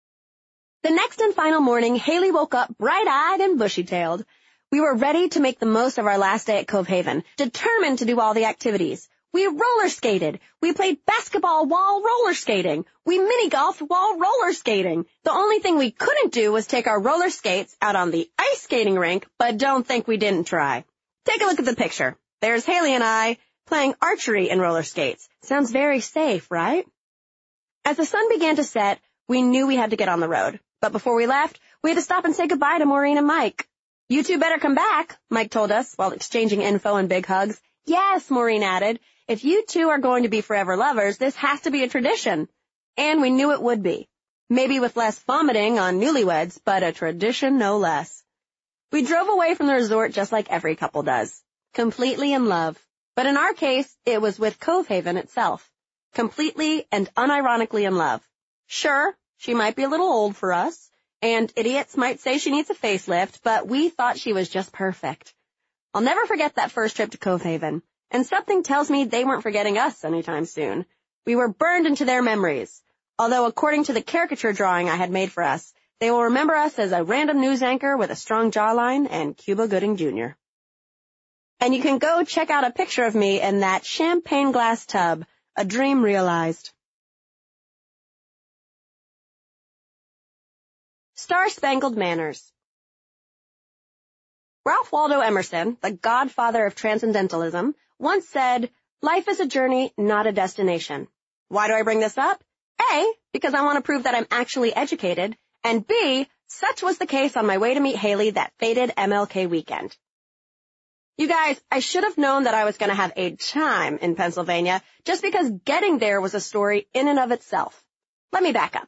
The next and final morning, Haley woke up bright-eyed and bushy-tailed. We were ready to make the most of our last day at Cove Haven, determined to do all the activities. We roller skated. We played basketball while roller skating. We mini-golfed while roller skating. The only thing we couldn't do was take our roller skates out on the ice skating rink, but don't think we didn't try. Take a look at the picture. There's Haley and I playing archery in roller skates. Sounds very safe, right? As the sun began to set, we knew we had to get on the road. But before we left, we had to stop and say goodbye to Maureen and Mike. "You two better come back," Mike told us while exchanging info and big hugs. "Yes," Maureen added, "if you two are going to be forever lovers, this has to be a tradition." And we knew it would be. Maybe with less vomiting on newlyweds, but a tradition no less. We drove away from the resort just like every couple does. Completely in love. But in our case, it was with Cove Haven itself. Completely and unironically in love. Sure, she might be a little old for us, and idiots might say she needs a facelift, but we thought she was just perfect. I'll never forget that first trip to Cove Haven, and something tells me they weren't forgetting us anytime soon. We were burned into their memories, although according to the caricature drawing I had made for us, they will remember us as a random news anchor with a strong jawline and Cuba Gooding Jr. And you can go check out a picture of me in that champagne glass tub, a dream realized. Star-Spangled Manners. Ralph Waldo Emerson, the godfather of transcendentalism, once said, Life is a journey, not a destination. Why do I bring this up? A, because I want to prove that I'm actually educated, and B, such was the case on my way to meet Haley that fated MLK weekend. You guys, I should have known that I was going to have a time in Pennsylvania just because getting there was a story in and of itself. Let me back up.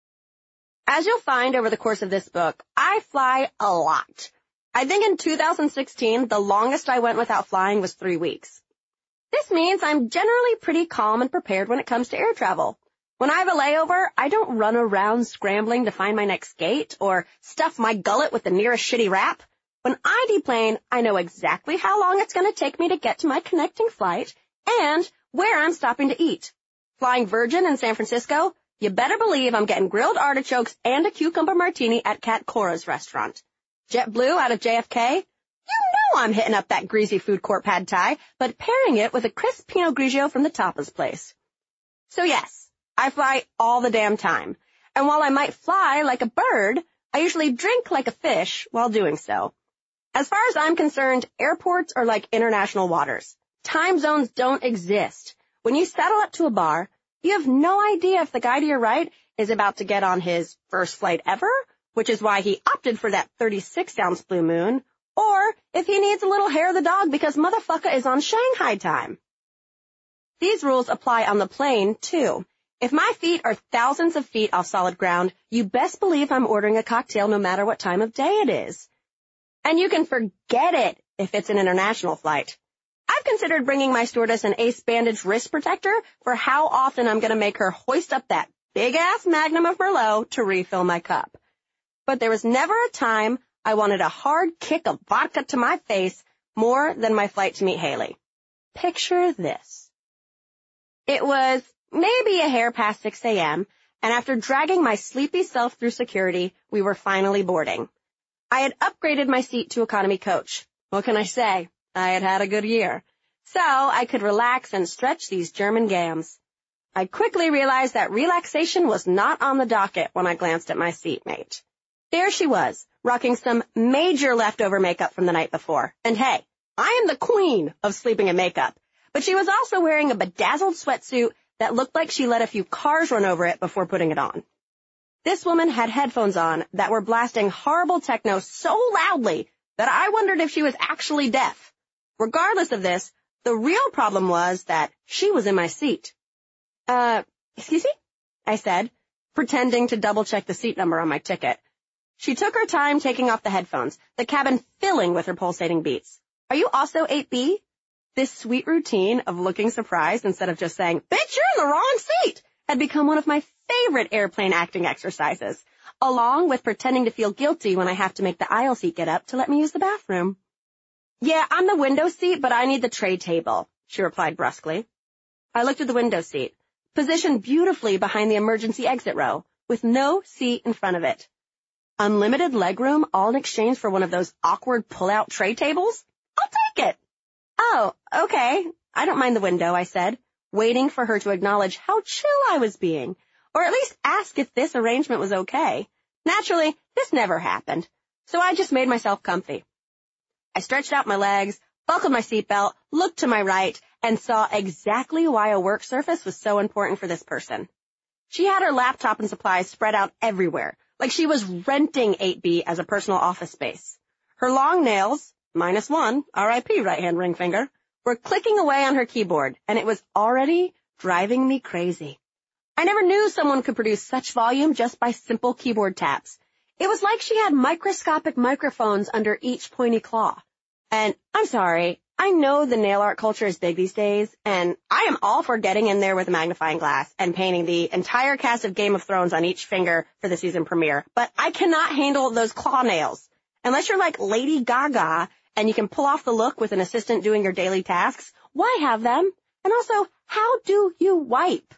As you'll find over the course of this book, I fly a lot. I think in 2016, the longest I went without flying was 3 weeks. This means I'm generally pretty calm and prepared when it comes to air travel. When I have a layover, I don't run around scrambling to find my next gate or stuff my gullet with the nearest shitty wrap. When I deplane, I know exactly how long it's going to take me to get to my connecting flight and where I'm stopping to eat. Flying Virgin in San Francisco, you better believe I'm getting grilled artichokes and a cucumber martini at Kat Cora's restaurant. JetBlue out of JFK, you know I'm hitting up that greasy food court pad thai, but pairing it with a crisp Pinot Grigio from the Tapas place. So yes, I fly all the damn time. And while I might fly like a bird, I usually drink like a fish while doing so. As far as I'm concerned, airports are like international waters. Time zones don't exist. When you settle up to a bar, you have no idea if the guy to your right is about to get on his first flight ever, which is why he opted for that 36-ounce Blue Moon, or if he needs a little hair of the dog because motherfucker is on Shanghai time. These rules apply on the plane, too. If my feet are thousands of feet off solid ground, you best believe I'm ordering a cocktail no matter what time of day it is. And you can forget it if it's an international flight. I've considered bringing my stewardess an Ace Bandage wrist protector for how often I'm going to make her hoist up that big-ass Magnum of Merlot to refill my cup. But there was never a time I wanted a hard kick of vodka to my face more than my flight to meet Haley. Picture this. It was maybe a hair past 6 a.m., and after dragging my sleepy self through security, we were finally boarding. I had upgraded my seat to economy coach. What can I say? I had had a good year. So I could relax and stretch these German gams. I quickly realized that relaxation was not on the docket when I glanced at my seatmate. There she was, rocking some major leftover makeup from the night before. And hey, I am the queen of sleeping in makeup. But she was also wearing a bedazzled sweatsuit that looked like she let a few cars run over it before putting it on. This woman had headphones on that were blasting horrible techno so loudly that I wondered if she was actually deaf. Regardless of this, the real problem was that she was in my seat. Excuse me? I said, pretending to double-check the seat number on my ticket. She took her time taking off the headphones, the cabin filling with her pulsating beats. Are you also 8B? This sweet routine of looking surprised instead of just saying, bitch, you're in the wrong seat, had become one of my favorite airplane acting exercises, along with pretending to feel guilty when I have to make the aisle seat get up to let me use the bathroom. Yeah, I'm the window seat, but I need the tray table, she replied brusquely. I looked at the window seat, positioned beautifully behind the emergency exit row, with no seat in front of it. Unlimited legroom, all in exchange for one of those awkward pull-out tray tables? I'll take it. Oh, okay. I don't mind the window, I said, waiting for her to acknowledge how chill I was being, or at least ask if this arrangement was okay. Naturally, this never happened, so I just made myself comfy. I stretched out my legs, buckled my seatbelt, looked to my right, and saw exactly why a work surface was so important for this person. She had her laptop and supplies spread out everywhere, like she was renting 8B as a personal office space. Her long nails, -1, R.I.P. right-hand ring finger, were clicking away on her keyboard, and it was already driving me crazy. I never knew someone could produce such volume just by simple keyboard taps. It was like she had microscopic microphones under each pointy claw. And I'm sorry, I know the nail art culture is big these days, and I am all for getting in there with a magnifying glass and painting the entire cast of Game of Thrones on each finger for the season premiere, but I cannot handle those claw nails. Unless you're like Lady Gaga and you can pull off the look with an assistant doing your daily tasks, why have them? And also, how do you wipe?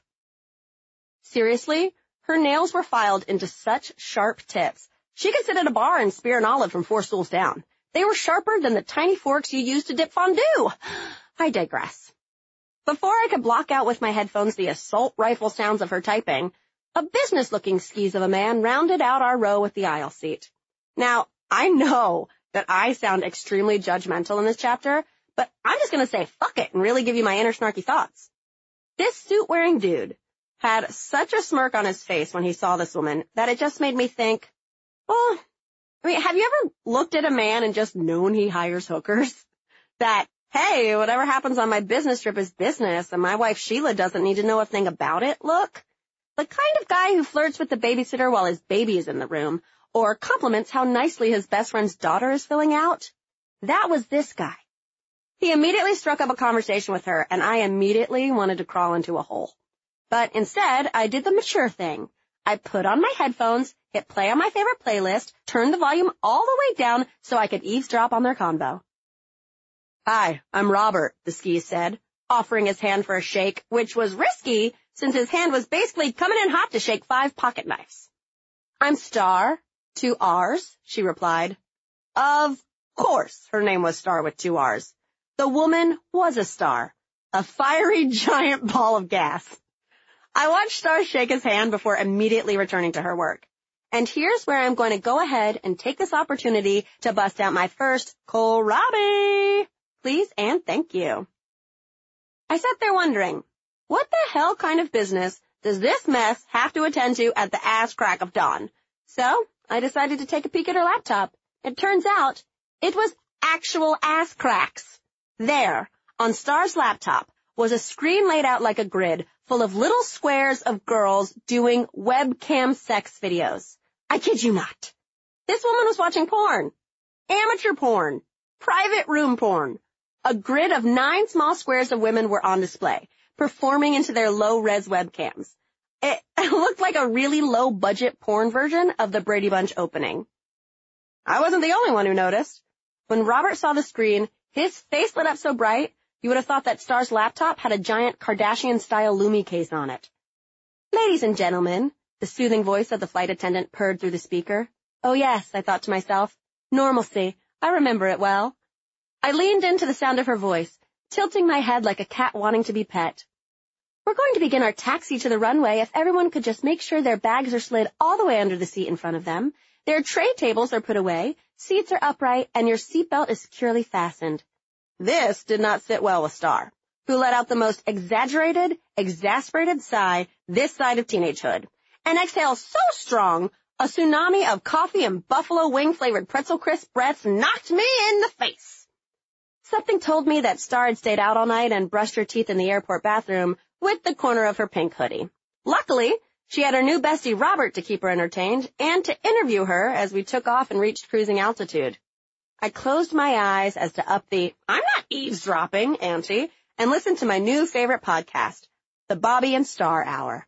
Seriously, her nails were filed into such sharp tips. She could sit at a bar and spear an olive from 4 stools down. They were sharper than the tiny forks you use to dip fondue. I digress. Before I could block out with my headphones the assault rifle sounds of her typing, a business-looking skis of a man rounded out our row with the aisle seat. Now, I know that I sound extremely judgmental in this chapter, but I'm just going to say fuck it and really give you my inner snarky thoughts. This suit-wearing dude had such a smirk on his face when he saw this woman that it just made me think, well, have you ever looked at a man and just known he hires hookers? That, hey, whatever happens on my business trip is business, and my wife Sheila doesn't need to know a thing about it, look? The kind of guy who flirts with the babysitter while his baby is in the room, or compliments how nicely his best friend's daughter is filling out. That was this guy. He immediately struck up a conversation with her, and I immediately wanted to crawl into a hole. But instead, I did the mature thing. I put on my headphones, hit play on my favorite playlist, turned the volume all the way down so I could eavesdrop on their convo. Hi, I'm Robert, the skis said, offering his hand for a shake, which was risky since his hand was basically coming in hot to shake 5 pocket knives. I'm Star, 2 R's, she replied. Of course, her name was Star with 2 R's. The woman was a star, a fiery giant ball of gas. I watched Star shake his hand before immediately returning to her work. And here's where I'm going to go ahead and take this opportunity to bust out my first kohlrabi. Please and thank you. I sat there wondering, what the hell kind of business does this mess have to attend to at the ass crack of dawn? So I decided to take a peek at her laptop. It turns out it was actual ass cracks. There, on Star's laptop, was a screen laid out like a grid full of little squares of girls doing webcam sex videos. I kid you not. This woman was watching porn. Amateur porn. Private room porn. A grid of 9 small squares of women were on display, performing into their low-res webcams. It looked like a really low-budget porn version of the Brady Bunch opening. I wasn't the only one who noticed. When Robert saw the screen, his face lit up so bright, you would have thought that Star's laptop had a giant Kardashian-style Lumi case on it. Ladies and gentlemen, the soothing voice of the flight attendant purred through the speaker. Oh yes, I thought to myself. Normalcy. I remember it well. I leaned into the sound of her voice, tilting my head like a cat wanting to be pet. We're going to begin our taxi to the runway if everyone could just make sure their bags are slid all the way under the seat in front of them, their tray tables are put away, seats are upright, and your seatbelt is securely fastened. This did not sit well with Star, who let out the most exaggerated, exasperated sigh this side of teenagehood, and exhaled so strong, a tsunami of coffee and buffalo wing-flavored pretzel crisp breaths knocked me in the face. Something told me that Star had stayed out all night and brushed her teeth in the airport bathroom with the corner of her pink hoodie. Luckily, she had her new bestie Robert to keep her entertained and to interview her as we took off and reached cruising altitude. I closed my eyes as to up the I'm not eavesdropping ante and listened to my new favorite podcast, the Bobby and Star Hour.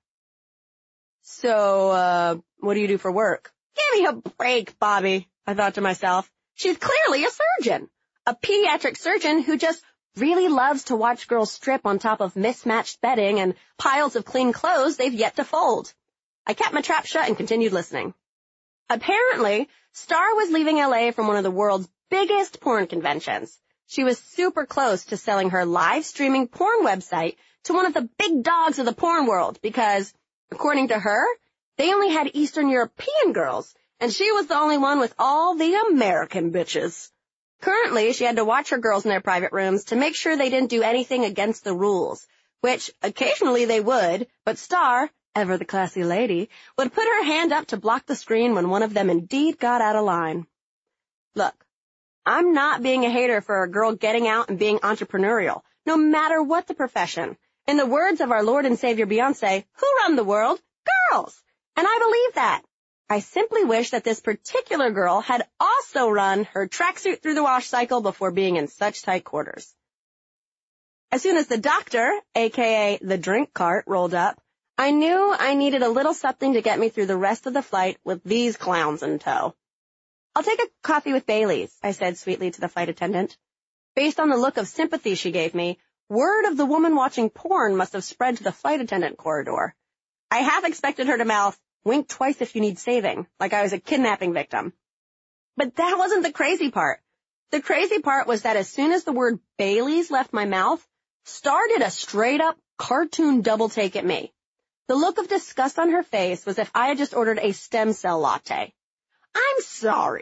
So, what do you do for work? Give me a break, Bobby, I thought to myself. She's clearly a surgeon, a pediatric surgeon who just really loves to watch girls strip on top of mismatched bedding and piles of clean clothes they've yet to fold. I kept my trap shut and continued listening. Apparently, Star was leaving LA from one of the world's biggest porn conventions. She was super close to selling her live streaming porn website to one of the big dogs of the porn world because, according to her, they only had Eastern European girls, and she was the only one with all the American bitches. Currently, she had to watch her girls in their private rooms to make sure they didn't do anything against the rules, which occasionally they would, but Star, ever the classy lady, would put her hand up to block the screen when one of them indeed got out of line. Look, I'm not being a hater for a girl getting out and being entrepreneurial, no matter what the profession. In the words of our Lord and Savior Beyoncé, who run the world? Girls! And I believe that. I simply wish that this particular girl had also run her tracksuit through the wash cycle before being in such tight quarters. As soon as the doctor, aka the drink cart, rolled up, I knew I needed a little something to get me through the rest of the flight with these clowns in tow. I'll take a coffee with Bailey's, I said sweetly to the flight attendant. Based on the look of sympathy she gave me, word of the woman watching porn must have spread to the flight attendant corridor. I half expected her to mouth, "Wink twice if you need saving," like I was a kidnapping victim. But that wasn't the crazy part. The crazy part was that as soon as the word Bailey's left my mouth, Star did a straight-up cartoon double take at me. The look of disgust on her face was if I had just ordered a stem cell latte. I'm sorry,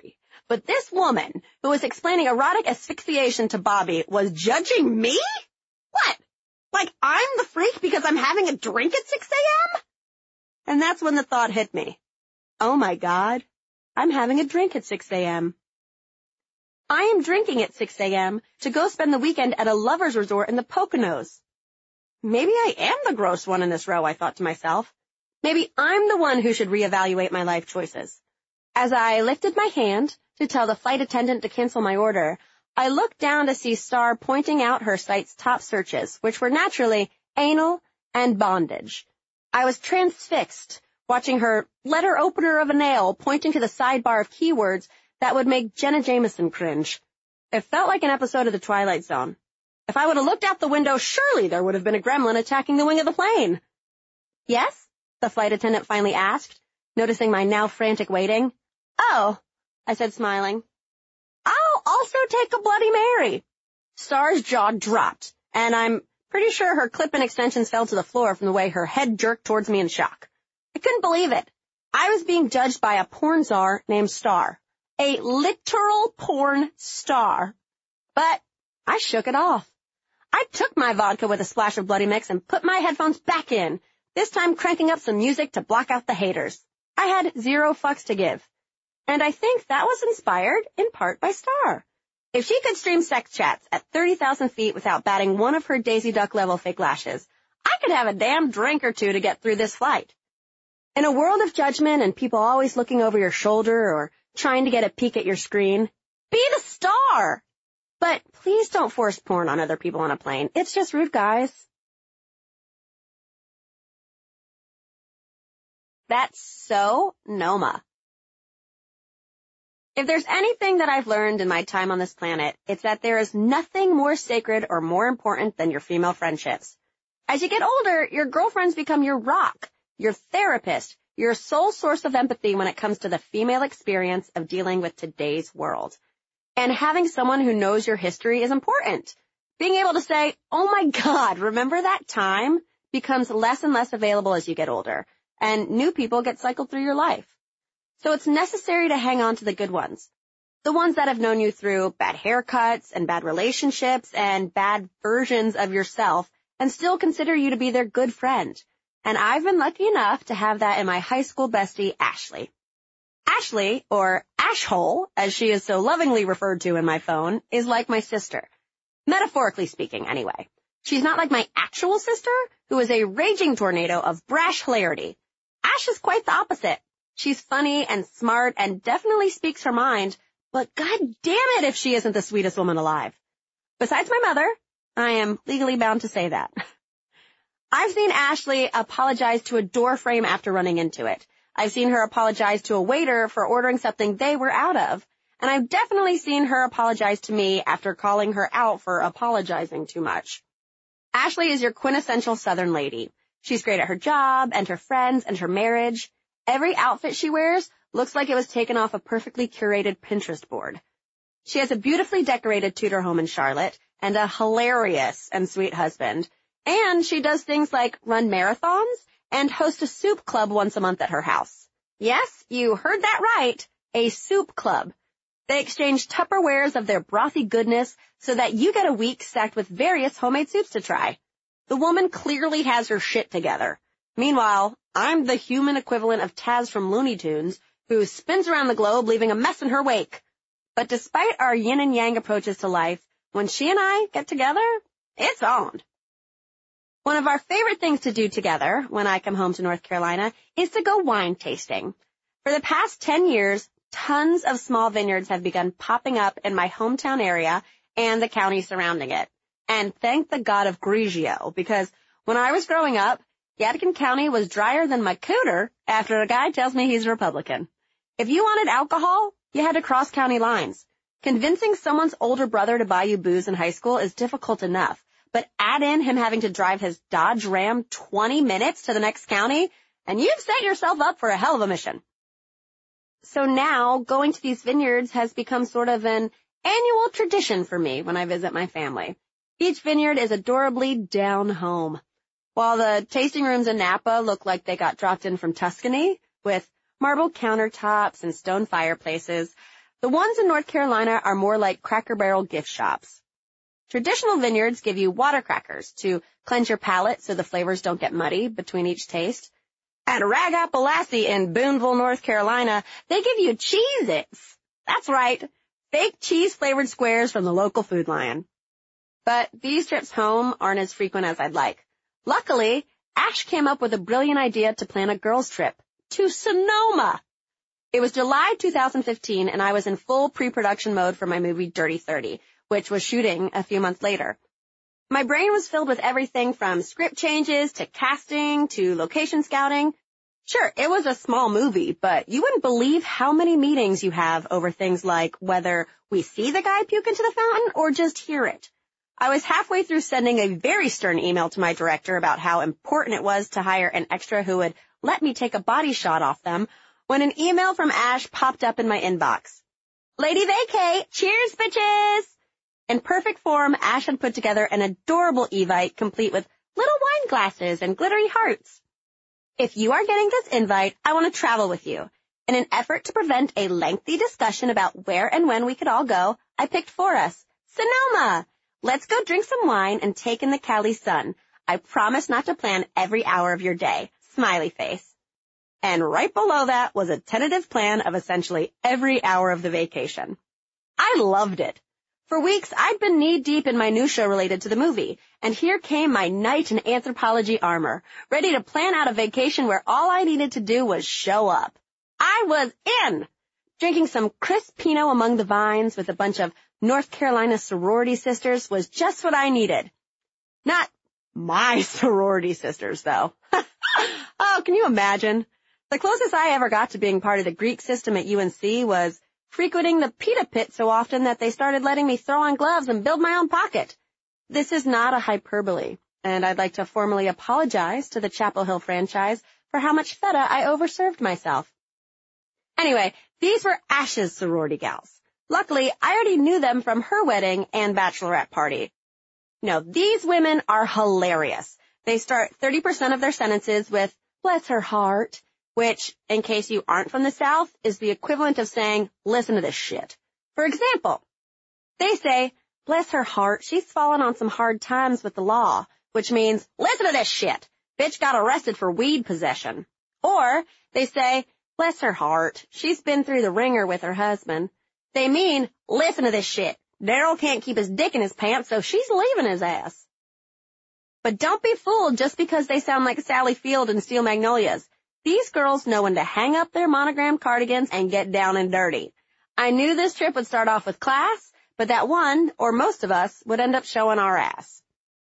But this woman who was explaining erotic asphyxiation to Bobby was judging me? What? Like I'm the freak because I'm having a drink at 6 a.m.? And that's when the thought hit me. Oh my God, I'm having a drink at 6 a.m. I am drinking at 6 a.m. to go spend the weekend at a lover's resort in the Poconos. Maybe I am the gross one in this row, I thought to myself. Maybe I'm the one who should reevaluate my life choices. As I lifted my hand to tell the flight attendant to cancel my order, I looked down to see Star pointing out her site's top searches, which were naturally anal and bondage. I was transfixed, watching her letter opener of a nail pointing to the sidebar of keywords that would make Jenna Jameson cringe. It felt like an episode of The Twilight Zone. If I would have looked out the window, surely there would have been a gremlin attacking the wing of the plane. Yes? The flight attendant finally asked, noticing my now frantic waiting. Oh, I said, smiling. I'll also take a Bloody Mary. Star's jaw dropped, and I'm pretty sure her clip-in extensions fell to the floor from the way her head jerked towards me in shock. I couldn't believe it. I was being judged by a porn czar named Star. A literal porn star. But I shook it off. I took my vodka with a splash of Bloody Mix and put my headphones back in, this time cranking up some music to block out the haters. I had 0 fucks to give. And I think that was inspired in part by Star. If she could stream sex chats at 30,000 feet without batting one of her Daisy Duck level fake lashes, I could have a damn drink or two to get through this flight. In a world of judgment and people always looking over your shoulder or trying to get a peek at your screen, be the star. But please don't force porn on other people on a plane. It's just rude, guys. That's so Noma. If there's anything that I've learned in my time on this planet, it's that there is nothing more sacred or more important than your female friendships. As you get older, your girlfriends become your rock, your therapist, your sole source of empathy when it comes to the female experience of dealing with today's world. And having someone who knows your history is important. Being able to say, oh my God, remember that time, becomes less and less available as you get older, and new people get cycled through your life. So it's necessary to hang on to the good ones. The ones that have known you through bad haircuts and bad relationships and bad versions of yourself and still consider you to be their good friend. And I've been lucky enough to have that in my high school bestie, Ashley. Ashley, or Ashhole, as she is so lovingly referred to in my phone, is like my sister. Metaphorically speaking, anyway. She's not like my actual sister, who is a raging tornado of brash hilarity. Ash is quite the opposite. She's funny and smart and definitely speaks her mind, but god damn it if she isn't the sweetest woman alive. Besides my mother, I am legally bound to say that. I've seen Ashley apologize to a door frame after running into it. I've seen her apologize to a waiter for ordering something they were out of. And I've definitely seen her apologize to me after calling her out for apologizing too much. Ashley is your quintessential Southern lady. She's great at her job and her friends and her marriage. Every outfit she wears looks like it was taken off a perfectly curated Pinterest board. She has a beautifully decorated Tudor home in Charlotte and a hilarious and sweet husband. And she does things like run marathons and host a soup club once a month at her house. Yes, you heard that right, a soup club. They exchange Tupperwares of their brothy goodness so that you get a week stacked with various homemade soups to try. The woman clearly has her shit together. Meanwhile, I'm the human equivalent of Taz from Looney Tunes, who spins around the globe leaving a mess in her wake. But despite our yin and yang approaches to life, when she and I get together, it's on. One of our favorite things to do together when I come home to North Carolina is to go wine tasting. For the past 10 years, tons of small vineyards have begun popping up in my hometown area and the county surrounding it. And thank the God of Grigio, because when I was growing up, Yadkin County was drier than my cooter after a guy tells me he's a Republican. If you wanted alcohol, you had to cross county lines. Convincing someone's older brother to buy you booze in high school is difficult enough, but add in him having to drive his Dodge Ram 20 minutes to the next county, and you've set yourself up for a hell of a mission. So now, going to these vineyards has become sort of an annual tradition for me when I visit my family. Each vineyard is adorably down home. While the tasting rooms in Napa look like they got dropped in from Tuscany, with marble countertops and stone fireplaces, The ones in North Carolina are more like Cracker Barrel gift shops. Traditional vineyards give you water crackers to cleanse your palate so the flavors don't get muddy between each taste. At Rag Apple Lassie in Boonville, North Carolina, they give you Cheez-Its. That's right, fake cheese-flavored squares from the local Food Lion. But these trips home aren't as frequent as I'd like. Luckily, Ash came up with a brilliant idea to plan a girls' trip to Sonoma. It was July 2015, and I was in full pre-production mode for my movie Dirty 30, which was shooting a few months later. My brain was filled with everything from script changes to casting to location scouting. Sure, it was a small movie, but you wouldn't believe how many meetings you have over things like whether we see the guy puke into the fountain or just hear it. I was halfway through sending a very stern email to my director about how important it was to hire an extra who would let me take a body shot off them when an email from Ash popped up in my inbox. Lady Vacay, cheers, bitches! In perfect form, Ash had put together an adorable Evite complete with little wine glasses and glittery hearts. If you are getting this invite, I want to travel with you. In an effort to prevent a lengthy discussion about where and when we could all go, I picked for us Sonoma. Let's go drink some wine and take in the Cali sun. I promise not to plan every hour of your day. Smiley face. And right below that was a tentative plan of essentially every hour of the vacation. I loved it. For weeks, I'd been knee-deep in minutia related to the movie, and here came my knight in anthropology armor, ready to plan out a vacation where all I needed to do was show up. I was in! Drinking some crisp Pinot among the vines with a bunch of North Carolina sorority sisters was just what I needed. Not my sorority sisters, though. Oh, can you imagine? The closest I ever got to being part of the Greek system at UNC was frequenting the pita pit so often that they started letting me throw on gloves and build my own pocket. This is not a hyperbole, and I'd like to formally apologize to the Chapel Hill franchise for how much feta I overserved myself. Anyway, these were Ash's sorority gals. Luckily, I already knew them from her wedding and bachelorette party. No, these women are hilarious. They start 30% of their sentences with, bless her heart, which, in case you aren't from the South, is the equivalent of saying, listen to this shit. For example, they say, bless her heart, she's fallen on some hard times with the law, which means, listen to this shit. Bitch got arrested for weed possession. Or they say, bless her heart, she's been through the ringer with her husband. They mean, listen to this shit. Daryl can't keep his dick in his pants, so she's leaving his ass. But don't be fooled just because they sound like Sally Field and Steel Magnolias. These girls know when to hang up their monogrammed cardigans and get down and dirty. I knew this trip would start off with class, but that one, or most of us, would end up showing our ass.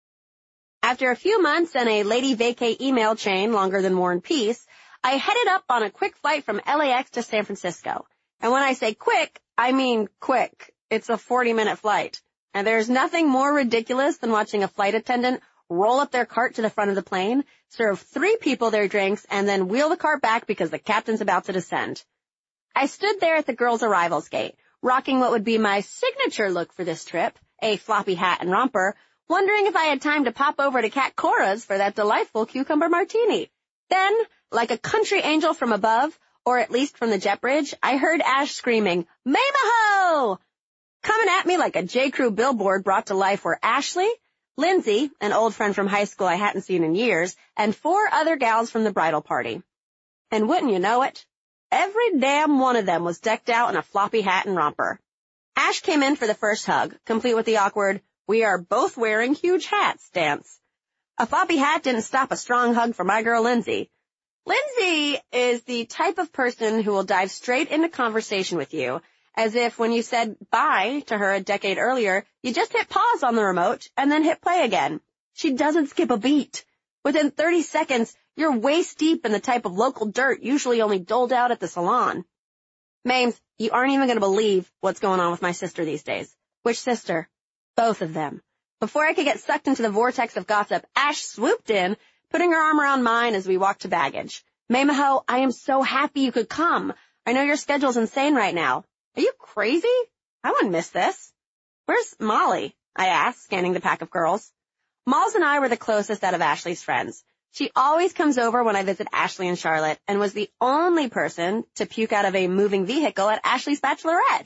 After a few months and a Lady Vacay email chain longer than War and Peace, I headed up on a quick flight from LAX to San Francisco. And when I say quick, I mean quick. It's a 40-minute flight. And there's nothing more ridiculous than watching a flight attendant roll up their cart to the front of the plane, serve 3 people their drinks, and then wheel the cart back because the captain's about to descend. I stood there at the girls' arrivals gate, rocking what would be my signature look for this trip, a floppy hat and romper, wondering if I had time to pop over to Cat Cora's for that delightful cucumber martini. Then, like a country angel from above, or at least from the jet bridge, I heard Ash screaming, Maymaho! Coming at me like a J.Crew billboard brought to life were Ashley, Lindsay, an old friend from high school I hadn't seen in years, and 4 other gals from the bridal party. And wouldn't you know it, every damn one of them was decked out in a floppy hat and romper. Ash came in for the first hug, complete with the awkward, we are both wearing huge hats dance. A floppy hat didn't stop a strong hug for my girl Lindsay. Lindsay is the type of person who will dive straight into conversation with you, as if when you said bye to her a decade earlier, you just hit pause on the remote and then hit play again. She doesn't skip a beat. Within 30 seconds, you're waist deep in the type of local dirt usually only doled out at the salon. Mames, you aren't even going to believe what's going on with my sister these days. Which sister? Both of them. Before I could get sucked into the vortex of gossip, Ash swooped in, putting her arm around mine as we walked to baggage. Maymaho, I am so happy you could come. I know your schedule's insane right now. Are you crazy? I wouldn't miss this. Where's Molly? I asked, scanning the pack of girls. Malls and I were the closest out of Ashley's friends. She always comes over when I visit Ashley and Charlotte and was the only person to puke out of a moving vehicle at Ashley's bachelorette.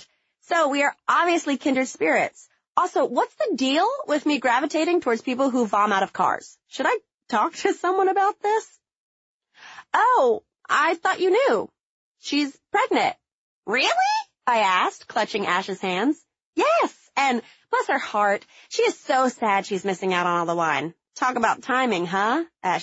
So we are obviously kindred spirits. Also, what's the deal with me gravitating towards people who vom out of cars? Should I talk to someone about this? Oh, I thought you knew. She's pregnant. Really? I asked, clutching Ash's hands. Yes, and bless her heart, she is so sad she's missing out on all the wine. Talk about timing, huh? Ash